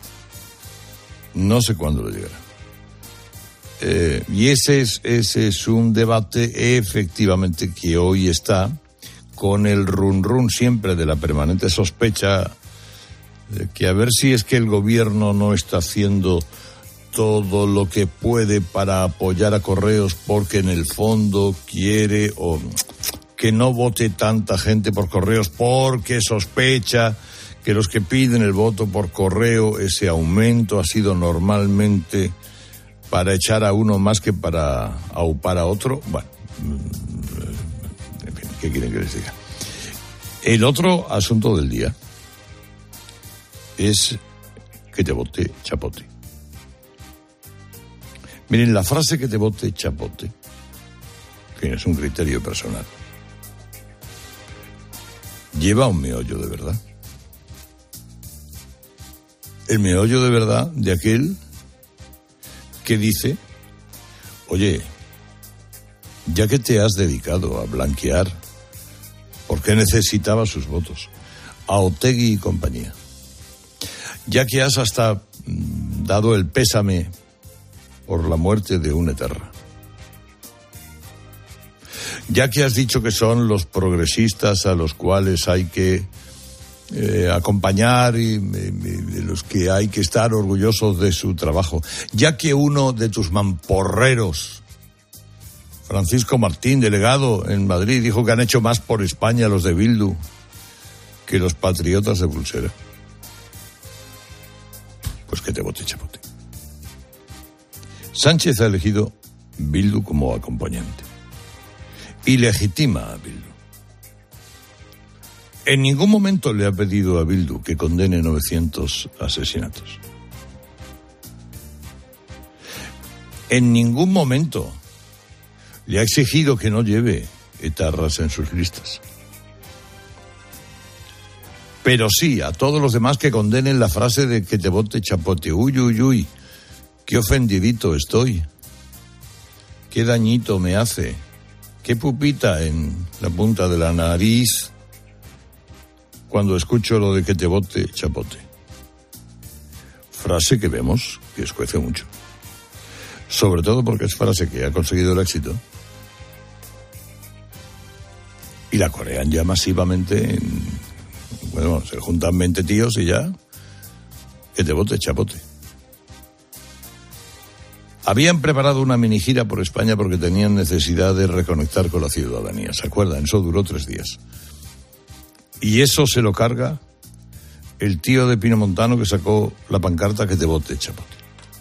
No sé cuándo le llegará. Eh, y ese es, ese es un debate, efectivamente, que hoy está con el run run siempre de la permanente sospecha de que a ver si es que el gobierno no está haciendo todo lo que puede para apoyar a Correos porque en el fondo quiere o que no vote tanta gente por Correos porque sospecha que los que piden el voto por correo, ese aumento ha sido normalmente para echar a uno más que para aupar a otro. Bueno, en fin, ¿qué quieren que les diga? El otro asunto del día es que te vote chapote. Miren, la frase que te vote chapote, en fin, es un criterio personal, lleva un meollo de verdad. El meollo de verdad de aquel que dice, oye, ya que te has dedicado a blanquear, porque necesitaba sus votos, a Otegi y compañía, ya que has hasta dado el pésame por la muerte de un Eterra, ya que has dicho que son los progresistas a los cuales hay que eh, acompañar y, y, y los que hay que estar orgullosos de su trabajo, ya que uno de tus mamporreros, Francisco Martín, delegado en Madrid, dijo que han hecho más por España los de Bildu que los patriotas de Pulsera, pues que te vote chapote. Sánchez ha elegido Bildu como acompañante y legitima a Bildu. En ningún momento le ha pedido a Bildu que condene novecientos asesinatos. En ningún momento le ha exigido que no lleve etarras en sus listas. Pero sí a todos los demás que condenen la frase de que te vote chapote. Uy, uy, uy, qué ofendidito estoy. Qué dañito me hace. Qué pupita en la punta de la nariz cuando escucho lo de que te vote chapote. Frase que vemos que escuece mucho. Sobre todo porque es frase que ha conseguido el éxito. Y la corean ya masivamente en, bueno, se juntan veinte tíos y ya que te vote chapote. Habían preparado una mini gira por España porque tenían necesidad de reconectar con la ciudadanía, ¿se acuerdan? Eso duró tres días. Y eso se lo carga el tío de Pino Montano que sacó la pancarta que te vote chapote.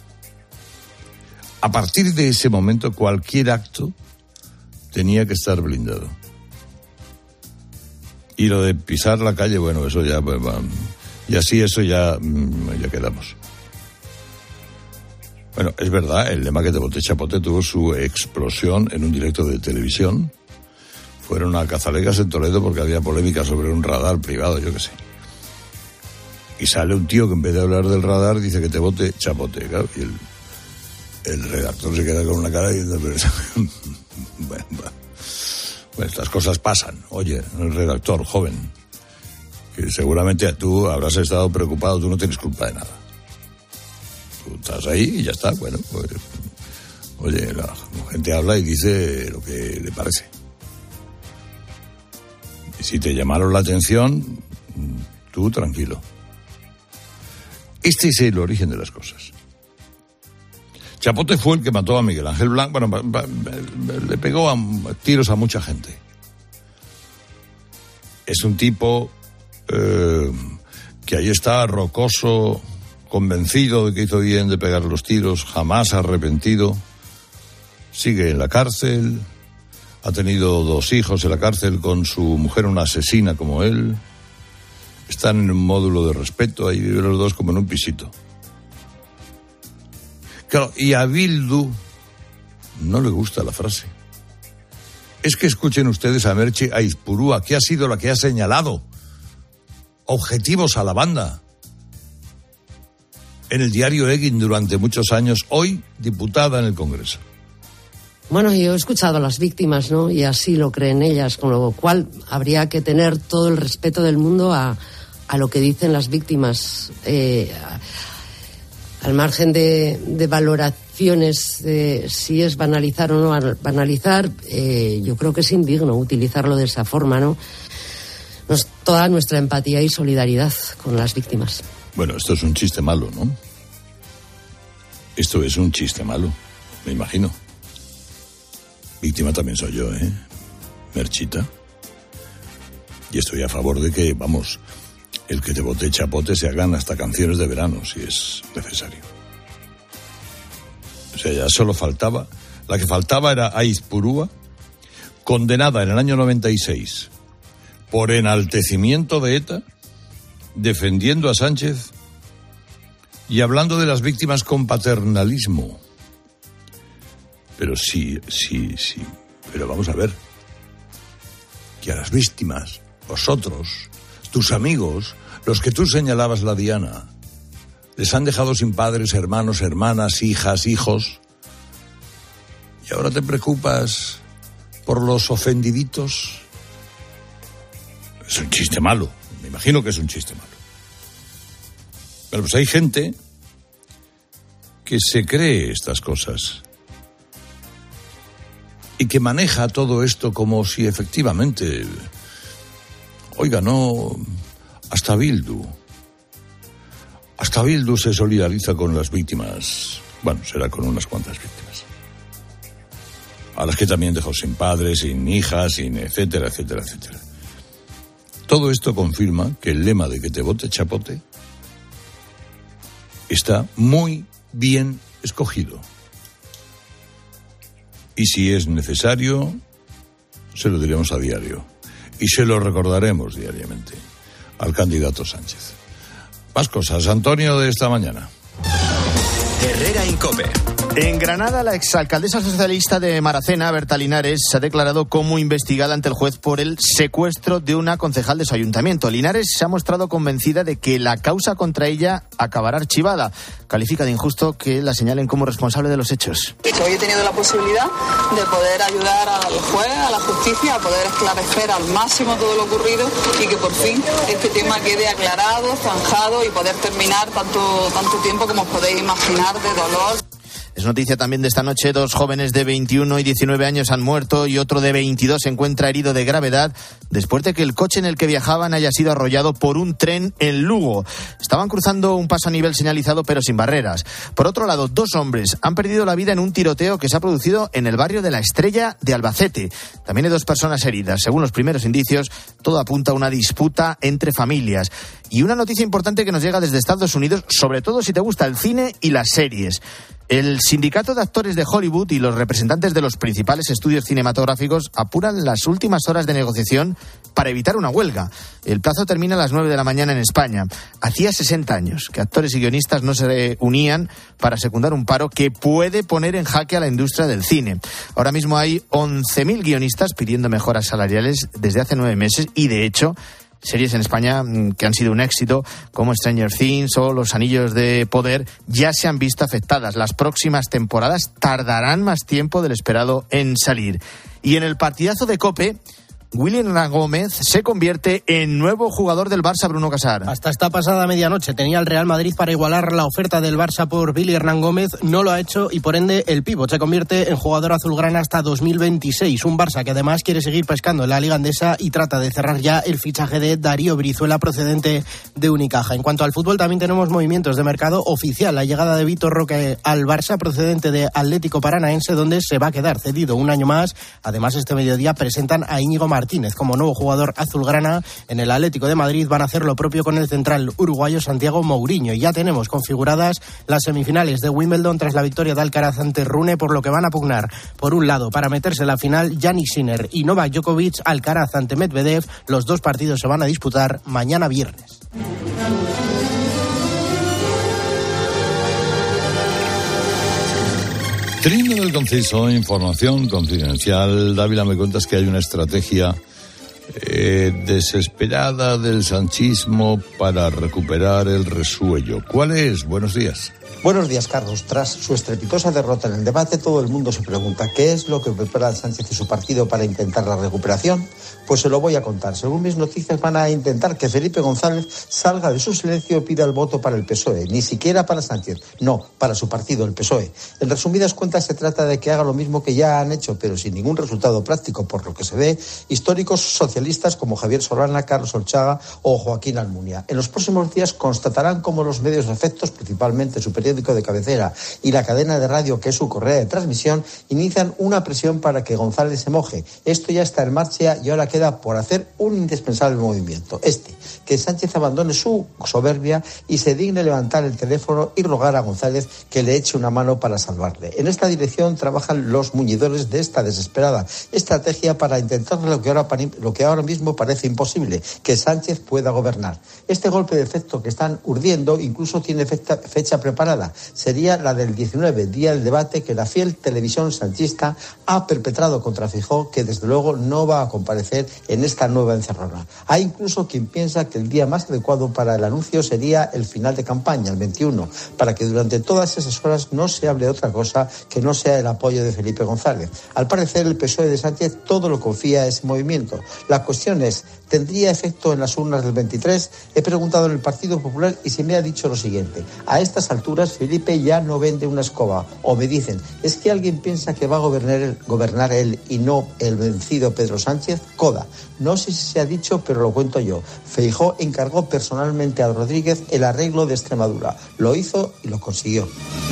A partir de ese momento cualquier acto tenía que estar blindado. Y lo de pisar la calle, bueno, eso ya, pues, y así eso ya, ya quedamos. Bueno, es verdad, el lema que te vote chapote tuvo su explosión en un directo de televisión. Fueron a Cazalegas en Toledo porque había polémica sobre un radar privado, yo qué sé. Y sale un tío que en vez de hablar del radar dice que te vote chapote, claro, y el, el redactor se queda con una cara y dice, pero, bueno, bueno, bueno, estas cosas pasan. Oye, el redactor joven, que seguramente tú habrás estado preocupado, tú no tienes culpa de nada. Tú estás ahí y ya está, bueno, pues, oye, la gente habla y dice lo que le parece. Y si te llamaron la atención, tú tranquilo. Este es el origen de las cosas. Chapote fue el que mató a Miguel Ángel Blanco, bueno, le pegó a tiros a mucha gente. Es un tipo eh, que ahí está, rocoso, convencido de que hizo bien de pegar los tiros, jamás arrepentido, sigue en la cárcel, ha tenido dos hijos en la cárcel con su mujer, una asesina como él, están en un módulo de respeto, ahí viven los dos como en un pisito. Claro, y a Bildu no le gusta la frase. Es que escuchen ustedes a Merche Aizpurúa, que ha sido la que ha señalado objetivos a la banda en el diario Egin durante muchos años, hoy diputada en el Congreso. Bueno, yo he escuchado a las víctimas, ¿no? Y así lo creen ellas, con lo cual habría que tener todo el respeto del mundo a, a lo que dicen las víctimas. Eh, a, al margen de, de valoraciones de si es banalizar o no banalizar, eh, yo creo que es indigno utilizarlo de esa forma, ¿no? Nos, toda nuestra empatía y solidaridad con las víctimas. Bueno, esto es un chiste malo, ¿no? Esto es un chiste malo, me imagino. Víctima también soy yo, ¿eh? Merchita. Y estoy a favor de que, vamos, el que te bote chapote se hagan hasta canciones de verano, si es necesario. O sea, ya solo faltaba, la que faltaba era Aizpurúa, condenada en el año noventa y seis por enaltecimiento de ETA, defendiendo a Sánchez y hablando de las víctimas con paternalismo. Pero sí, sí, sí, pero vamos a ver, que a las víctimas, vosotros, tus amigos, los que tú señalabas, la Diana, les han dejado sin padres, hermanos, hermanas, hijas, hijos, y ahora te preocupas por los ofendiditos. Es un chiste malo, me imagino que es un chiste malo. Pero pues hay gente que se cree estas cosas y que maneja todo esto como si efectivamente, oiga, no, hasta Bildu, hasta Bildu se solidariza con las víctimas, bueno, será con unas cuantas víctimas, a las que también dejó sin padres, sin hijas, sin etcétera, etcétera, etcétera. Todo esto confirma que el lema de que te bote chapote está muy bien escogido. Y si es necesario, se lo diremos a diario. Y se lo recordaremos diariamente al candidato Sánchez. Más cosas, Antonio, de esta mañana. Herrera Incope. En Granada, la exalcaldesa socialista de Maracena, Berta Linares, se ha declarado como investigada ante el juez por el secuestro de una concejal de su ayuntamiento. Linares se ha mostrado convencida de que la causa contra ella acabará archivada. Califica de injusto que la señalen como responsable de los hechos. Hoy he tenido la posibilidad de poder ayudar al juez, a la justicia, a poder esclarecer al máximo todo lo ocurrido y que por fin este tema quede aclarado, zanjado y poder terminar tanto, tanto tiempo como os podéis imaginar de dolor. Es noticia también de esta noche, dos jóvenes de veintiuno y diecinueve años han muerto y otro de veintidós se encuentra herido de gravedad después de que el coche en el que viajaban haya sido arrollado por un tren en Lugo. Estaban cruzando un paso a nivel señalizado pero sin barreras. Por otro lado, dos hombres han perdido la vida en un tiroteo que se ha producido en el barrio de La Estrella de Albacete. También hay dos personas heridas. Según los primeros indicios, todo apunta a una disputa entre familias. Y una noticia importante que nos llega desde Estados Unidos, sobre todo si te gusta el cine y las series. El sindicato de actores de Hollywood y los representantes de los principales estudios cinematográficos apuran las últimas horas de negociación para evitar una huelga. El plazo termina a las nueve de la mañana en España. Hacía sesenta años que actores y guionistas no se unían para secundar un paro que puede poner en jaque a la industria del cine. Ahora mismo hay once mil guionistas pidiendo mejoras salariales desde hace nueve meses y, de hecho, series en España que han sido un éxito, como Stranger Things o Los Anillos de Poder, ya se han visto afectadas. Las próximas temporadas tardarán más tiempo del esperado en salir. Y en el partidazo de COPE, William Hernán Gómez se convierte en nuevo jugador del Barça, Bruno Casar. Hasta esta pasada medianoche tenía el Real Madrid para igualar la oferta del Barça por Willy Hernán Gómez, no lo ha hecho y por ende el pívot se convierte en jugador azulgrana hasta dos mil veintiséis. Un Barça que además quiere seguir pescando en la Liga Andesa y trata de cerrar ya el fichaje de Darío Brizuela procedente de Unicaja. En cuanto al fútbol, también tenemos movimientos de mercado oficial. La llegada de Vitor Roque al Barça procedente de Atlético Paranaense, donde se va a quedar cedido un año más. Además, este mediodía presentan a Íñigo Martínez Martínez como nuevo jugador azulgrana. En el Atlético de Madrid van a hacer lo propio con el central uruguayo Santiago Mourinho. Y ya tenemos configuradas las semifinales de Wimbledon tras la victoria de Alcaraz ante Rune, por lo que van a pugnar, por un lado, para meterse en la final Jannik Sinner y Novak Djokovic. Alcaraz ante Medvedev. Los dos partidos se van a disputar mañana viernes. conciso, información confidencial. Dávila, me cuentas que hay una estrategia eh, desesperada del sanchismo para recuperar el resuello. ¿Cuál es? Buenos días. Buenos días, Carlos. Tras su estrepitosa derrota en el debate, todo el mundo se pregunta ¿qué es lo que prepara Sánchez y su partido para intentar la recuperación? Pues se lo voy a contar. Según mis noticias, van a intentar que Felipe González salga de su silencio y pida el voto para el P S O E. Ni siquiera para Sánchez, no, para su partido, el P S O E. En resumidas cuentas, se trata de que haga lo mismo que ya han hecho, pero sin ningún resultado práctico, por lo que se ve, históricos socialistas como Javier Solana, Carlos Olchaga o Joaquín Almunia. En los próximos días constatarán cómo los medios de efectos, principalmente su periódico de cabecera y la cadena de radio que es su correa de transmisión, inician una presión para que González se moje. Esto ya está en marcha y ahora queda por hacer un indispensable movimiento, este, que Sánchez abandone su soberbia y se digne levantar el teléfono y rogar a González que le eche una mano para salvarle. En esta dirección trabajan los muñidores de esta desesperada estrategia para intentar lo que ahora, lo que ahora mismo parece imposible, que Sánchez pueda gobernar. Este golpe de efecto que están urdiendo incluso tiene fecha, fecha preparada. Sería la del diecinueve, día del debate que la fiel televisión sanchista ha perpetrado contra Feijóo, que desde luego no va a comparecer en esta nueva encerrona. Hay incluso quien piensa que el día más adecuado para el anuncio sería el final de campaña, el veintiuno, para que durante todas esas horas no se hable de otra cosa que no sea el apoyo de Felipe González. Al parecer, el P S O E de Sánchez todo lo confía a ese movimiento. La cuestión es, ¿tendría efecto en las urnas del veintitrés? He preguntado en el Partido Popular y se me ha dicho lo siguiente: a estas alturas Felipe ya no vende una escoba. O me dicen, ¿es que alguien piensa que va a gobernar, gobernar él y no el vencido Pedro Sánchez? Coda. No sé si se ha dicho, pero lo cuento yo. Feijóo encargó personalmente a Rodríguez el arreglo de Extremadura. Lo hizo y lo consiguió.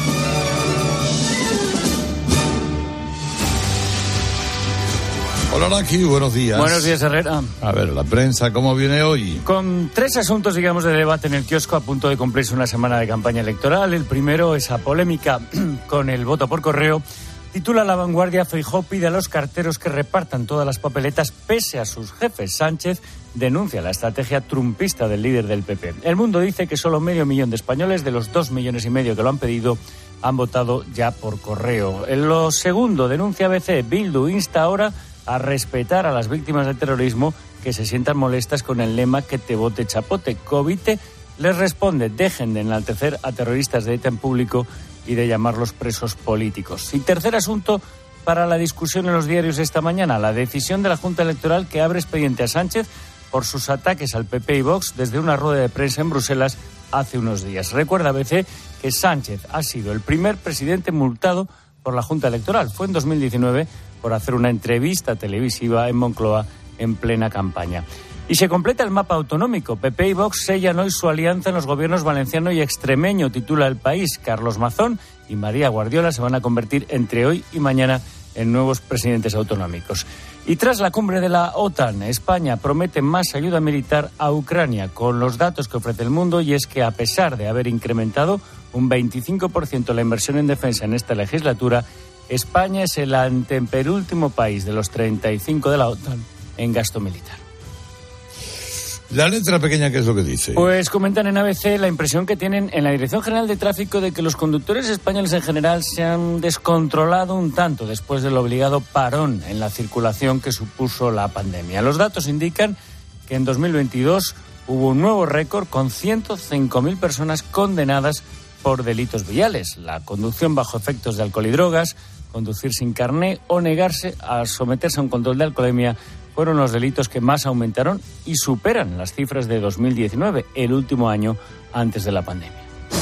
Hola, Naki, buenos días. Buenos días, Herrera. A ver, la prensa, ¿cómo viene hoy? Con tres asuntos, digamos, de debate en el kiosco a punto de cumplirse una semana de campaña electoral. El primero, esa polémica con el voto por correo. Titula La Vanguardia: Feijóo pide a los carteros que repartan todas las papeletas pese a sus jefes. Sánchez denuncia la estrategia trumpista del líder del P P. El Mundo dice que solo medio millón de españoles de los dos millones y medio que lo han pedido han votado ya por correo. En lo segundo, denuncia A B C: Bildu insta ahora a respetar a las víctimas del terrorismo que se sientan molestas con el lema que te vote chapote. Covite les responde: dejen de enaltecer a terroristas de ETA en público y de llamarlos presos políticos. Y tercer asunto para la discusión en los diarios esta mañana: la decisión de la Junta Electoral que abre expediente a Sánchez por sus ataques al P P y Vox desde una rueda de prensa en Bruselas hace unos días. Recuerda A B C que Sánchez ha sido el primer presidente multado por la Junta Electoral. Fue en dos mil diecinueve por hacer una entrevista televisiva en Moncloa en plena campaña. Y se completa el mapa autonómico. P P y Vox sellan hoy su alianza en los gobiernos valenciano y extremeño, titula El País. Carlos Mazón y María Guardiola se van a convertir entre hoy y mañana en nuevos presidentes autonómicos. Y tras la cumbre de la OTAN, España promete más ayuda militar a Ucrania, con los datos que ofrece El Mundo, y es que a pesar de haber incrementado un veinticinco por ciento la inversión en defensa en esta legislatura, España es el antepenúltimo país de los treinta y cinco de la OTAN en gasto militar. La letra pequeña, ¿qué es lo que dice? Pues comentan en A B C la impresión que tienen en la Dirección General de Tráfico de que los conductores españoles en general se han descontrolado un tanto después del obligado parón en la circulación que supuso la pandemia. Los datos indican que en dos mil veintidós hubo un nuevo récord con ciento cinco mil personas condenadas por delitos viales: la conducción bajo efectos de alcohol y drogas, conducir sin carné o negarse a someterse a un control de alcoholemia fueron los delitos que más aumentaron y superan las cifras de dos mil diecinueve, el último año antes de la pandemia.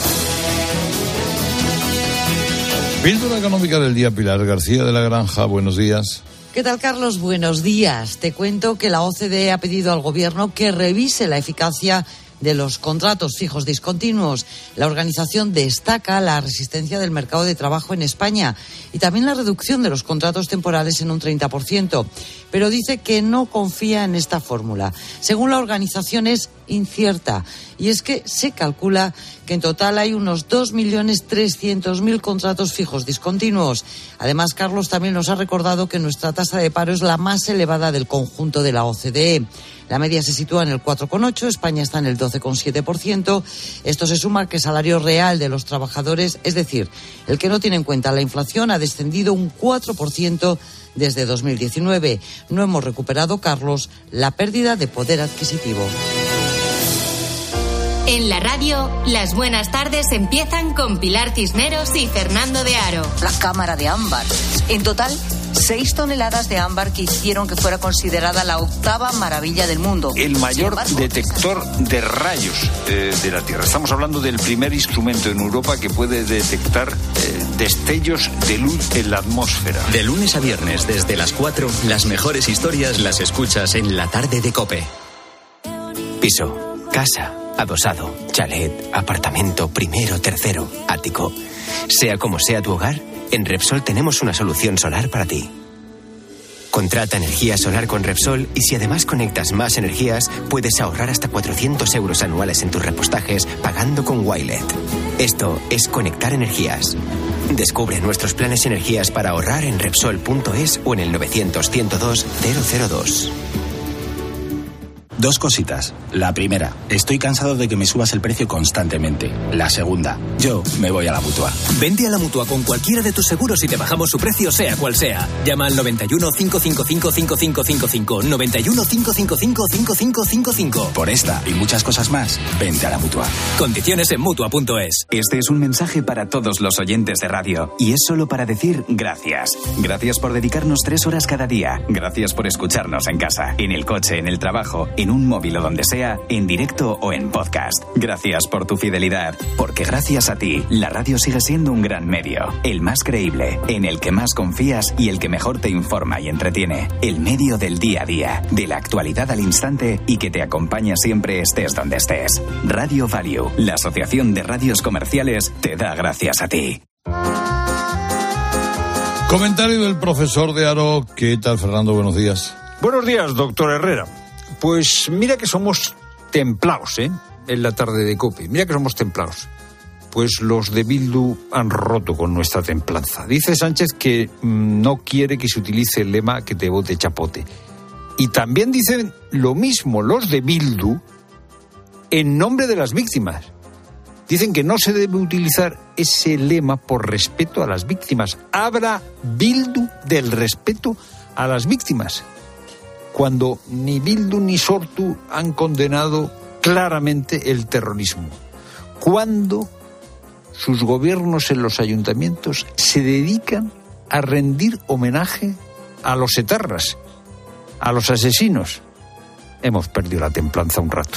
Píldora económica del día, Pilar García de la Granja, buenos días. ¿Qué tal, Carlos? Buenos días. Te cuento que la O C D E ha pedido al Gobierno que revise la eficacia de los contratos fijos discontinuos. La organización destaca la resistencia del mercado de trabajo en España y también la reducción de los contratos temporales en un treinta por ciento, pero dice que no confía en esta fórmula. Según la organización, es incierta. Y es que se calcula que en total hay unos dos millones trescientos mil contratos fijos discontinuos. Además, Carlos también nos ha recordado que nuestra tasa de paro es la más elevada del conjunto de la O C D E. La media se sitúa en el cuatro coma ocho, España está en el doce coma siete por ciento. Esto se suma al que el salario real de los trabajadores, es decir, el que no tiene en cuenta la inflación, ha descendido un cuatro por ciento desde dos mil diecinueve. No hemos recuperado, Carlos, la pérdida de poder adquisitivo. En la radio, las buenas tardes empiezan con Pilar Cisneros y Fernando de Aro. La cámara de ámbar. En total, seis toneladas de ámbar que hicieron que fuera considerada la octava maravilla del mundo. El mayor detector de rayos eh, de la Tierra. Estamos hablando del primer instrumento en Europa que puede detectar eh, destellos de luz en la atmósfera. De lunes a viernes, desde las cuatro, las mejores historias las escuchas en La Tarde de COPE. Piso, casa, adosado, chalet, apartamento, primero, tercero, ático. Sea como sea tu hogar, en Repsol tenemos una solución solar para ti. Contrata energía solar con Repsol y si además conectas más energías, puedes ahorrar hasta cuatrocientos euros anuales en tus repostajes pagando con Wilet. Esto es conectar energías. Descubre nuestros planes y energías para ahorrar en Repsol punto es o en el novecientos, ciento dos, cero cero dos. Dos cositas. La primera, estoy cansado de que me subas el precio constantemente. La segunda, yo me voy a la Mutua. Vente a la Mutua con cualquiera de tus seguros y te bajamos su precio sea cual sea. Llama al noventa y uno, cinco cinco cinco, cinco cinco cinco cinco, noventa y uno, cinco cinco cinco, cinco cinco cinco cinco. Por esta y muchas cosas más, vente a la Mutua. Condiciones en Mutua punto es. Este es un mensaje para todos los oyentes de radio y es solo para decir gracias. Gracias por dedicarnos tres horas cada día. Gracias por escucharnos en casa, en el coche, en el trabajo, en un móvil o donde sea, en directo o en podcast. Gracias por tu fidelidad, porque gracias a ti, la radio sigue siendo un gran medio, el más creíble, en el que más confías y el que mejor te informa y entretiene. El medio del día a día, de la actualidad al instante y que te acompaña siempre estés donde estés. Radio Value, la Asociación de Radios Comerciales, te da gracias a ti. Comentario del profesor de Aro. ¿Qué tal, Fernando? Buenos días. Buenos días, doctor Herrera. Pues mira que somos templaos, ¿eh? En la tarde de COPE. Mira que somos templaos. Pues los de Bildu han roto con nuestra templanza. Dice Sánchez que mmm, no quiere que se utilice el lema que te bote chapote. Y también dicen lo mismo los de Bildu en nombre de las víctimas. Dicen que no se debe utilizar ese lema por respeto a las víctimas. Habla Bildu del respeto a las víctimas, cuando ni Bildu ni Sortu han condenado claramente el terrorismo. Cuando sus gobiernos en los ayuntamientos se dedican a rendir homenaje a los etarras, a los asesinos. Hemos perdido la templanza un rato.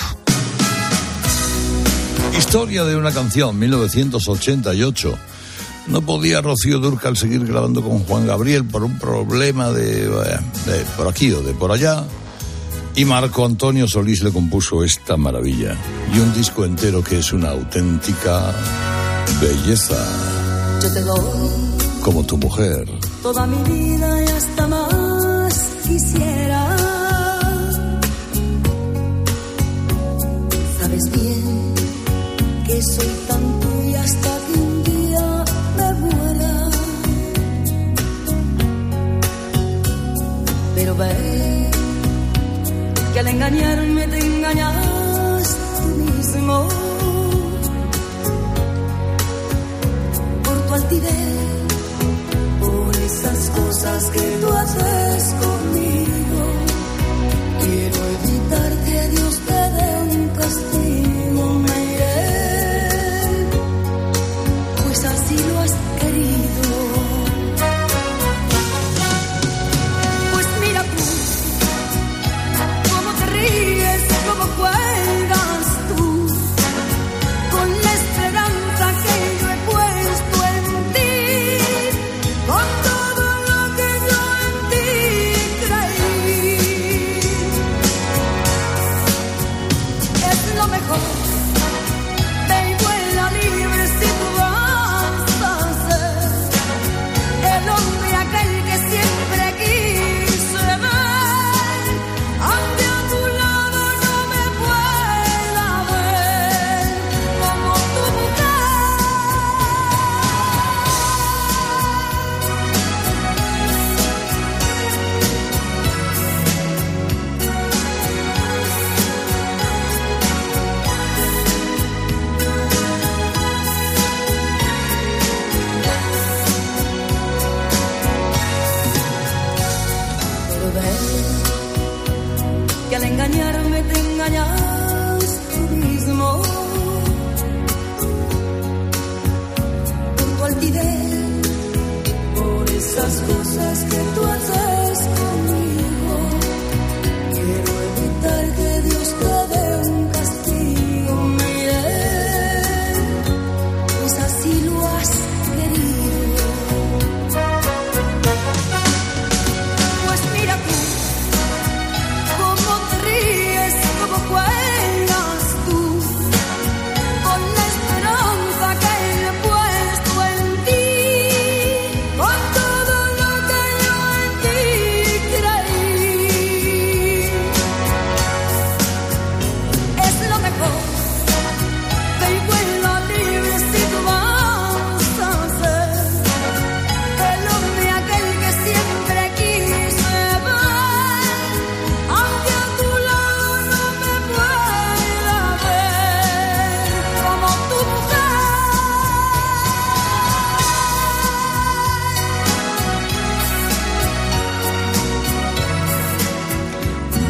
Historia de una canción, mil novecientos ochenta y ocho. No podía Rocío Dúrcal seguir grabando con Juan Gabriel por un problema de, de por aquí o de por allá. Y Marco Antonio Solís le compuso esta maravilla. Y un disco entero que es una auténtica belleza. Yo te doy como tu mujer. Toda mi vida y hasta más quisiera. Sabes bien que soy tan tuya hasta que un día me muera. Pero ve que al engañarme te engañas tú mismo. Por tu altivez, por esas cosas que tú haces conmigo, quiero evitar que Dios te dé un castigo. Me iré, pues así lo has querido. Pues mira tú, cómo te ríes, cómo juegas tú, con la esperanza que yo he puesto en ti, con todo lo que yo en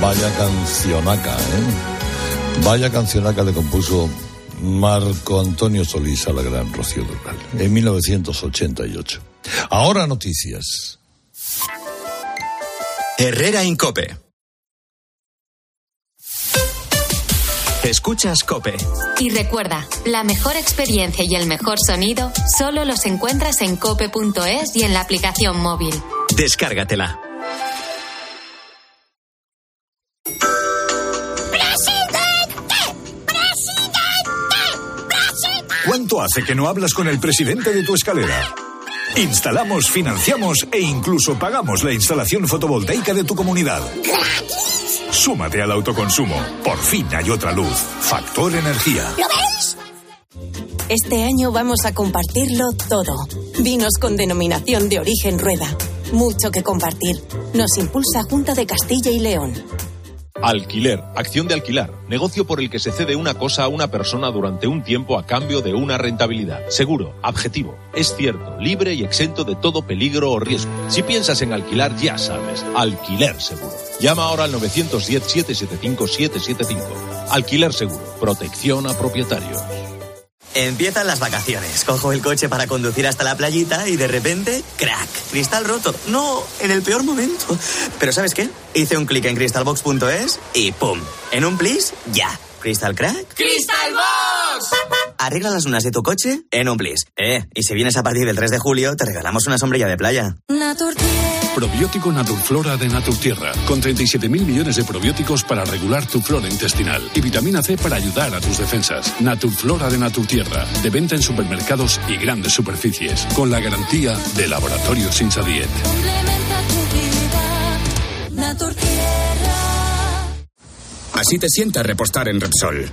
Vaya cancionaca, ¿eh? Vaya cancionaca le compuso Marco Antonio Solís a la gran Rocío Dúrcal en mil novecientos ochenta y ocho. Ahora noticias. Herrera Incope. Escuchas COPE. Y recuerda, la mejor experiencia y el mejor sonido solo los encuentras en cope punto es y en la aplicación móvil. Descárgatela. ¿Cuánto hace que no hablas con el presidente de tu escalera? Instalamos, financiamos e incluso pagamos la instalación fotovoltaica de tu comunidad. Súmate al autoconsumo. Por fin hay otra luz. Factor Energía. ¿Lo veis? Este año vamos a compartirlo todo. Vinos con denominación de origen Rueda. Mucho que compartir. Nos impulsa Junta de Castilla y León. Alquiler, acción de alquilar, negocio por el que se cede una cosa a una persona durante un tiempo a cambio de una rentabilidad. Seguro, objetivo, es cierto, libre y exento de todo peligro o riesgo. Si piensas en alquilar, ya sabes, Alquiler Seguro. Llama ahora al nueve uno cero, siete siete cinco, siete siete cinco. Alquiler Seguro, protección a propietarios. Empiezan las vacaciones. Cojo el coche para conducir hasta la playita y de repente, ¡crack! Cristal roto. No, en el peor momento. Pero ¿sabes qué? Hice un clic en crystalbox punto es y ¡pum! En un plis, ya. ¿Crystal crack? ¡Crystalbox! Arregla las lunas de tu coche en un plis. Eh, y si vienes a partir del tres de julio, te regalamos una sombrilla de playa. Probiótico Naturflora de Naturtierra, con treinta y siete mil millones de probióticos para regular tu flora intestinal y vitamina C para ayudar a tus defensas. Naturflora de Naturtierra, de venta en supermercados y grandes superficies, con la garantía de Laboratorios Insadiet. Así te sienta repostar en Repsol.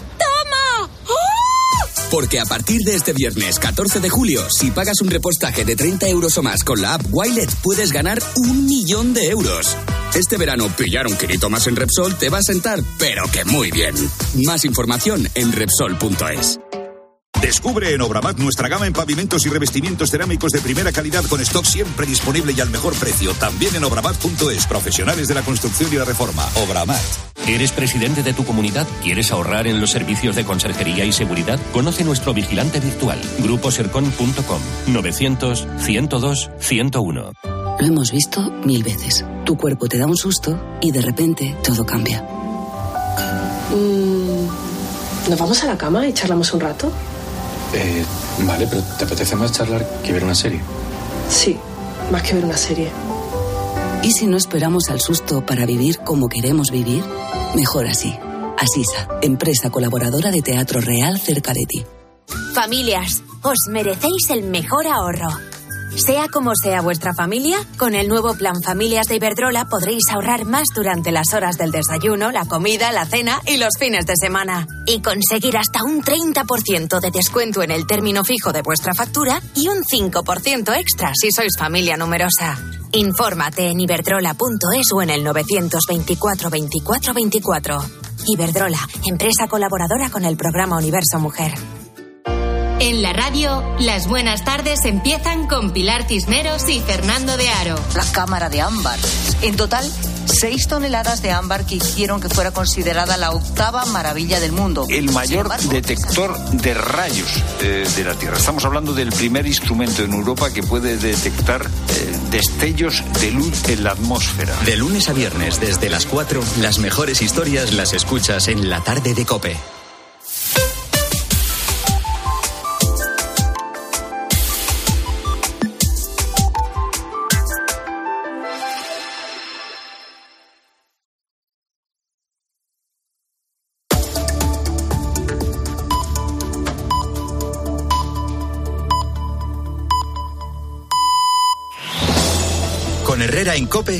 Porque a partir de este viernes catorce de julio, si pagas un repostaje de treinta euros o más con la app Wilet, puedes ganar un millón de euros. Este verano, pillar un kilito más en Repsol te va a sentar, pero que muy bien. Más información en Repsol punto es. Descubre en Obramat nuestra gama en pavimentos y revestimientos cerámicos de primera calidad con stock siempre disponible y al mejor precio. También en obramat punto es. Profesionales de la construcción y la reforma. Obramat. ¿Eres presidente de tu comunidad? ¿Quieres ahorrar en los servicios de conserjería y seguridad? Conoce nuestro vigilante virtual. grupo sercon punto com. novecientos, ciento dos, ciento uno. Lo hemos visto mil veces. Tu cuerpo te da un susto y de repente todo cambia. Mm, ¿Nos vamos a la cama y charlamos un rato? Eh, vale, pero ¿te apetece más charlar que ver una serie? Sí, más que ver una serie. ¿Y si no esperamos al susto para vivir como queremos vivir? Mejor así. Asisa, empresa colaboradora de Teatro Real cerca de ti. Familias, os merecéis el mejor ahorro. Sea como sea vuestra familia, con el nuevo plan Familias de Iberdrola podréis ahorrar más durante las horas del desayuno, la comida, la cena y los fines de semana. Y conseguir hasta un treinta por ciento de descuento en el término fijo de vuestra factura y un cinco por ciento extra si sois familia numerosa. Infórmate en iberdrola punto es o en el novecientos veinticuatro veinticuatro veinticuatro. Iberdrola, empresa colaboradora con el programa Universo Mujer. En la radio, las buenas tardes empiezan con Pilar Cisneros y Fernando de Aro. La cámara de ámbar. En total, seis toneladas de ámbar que hicieron que fuera considerada la octava maravilla del mundo. El mayor embargo, detector de rayos eh, de la Tierra. Estamos hablando del primer instrumento en Europa que puede detectar eh, destellos de luz en la atmósfera. De lunes a viernes, desde las cuatro, las mejores historias las escuchas en La Tarde de COPE. Con Herrera en COPE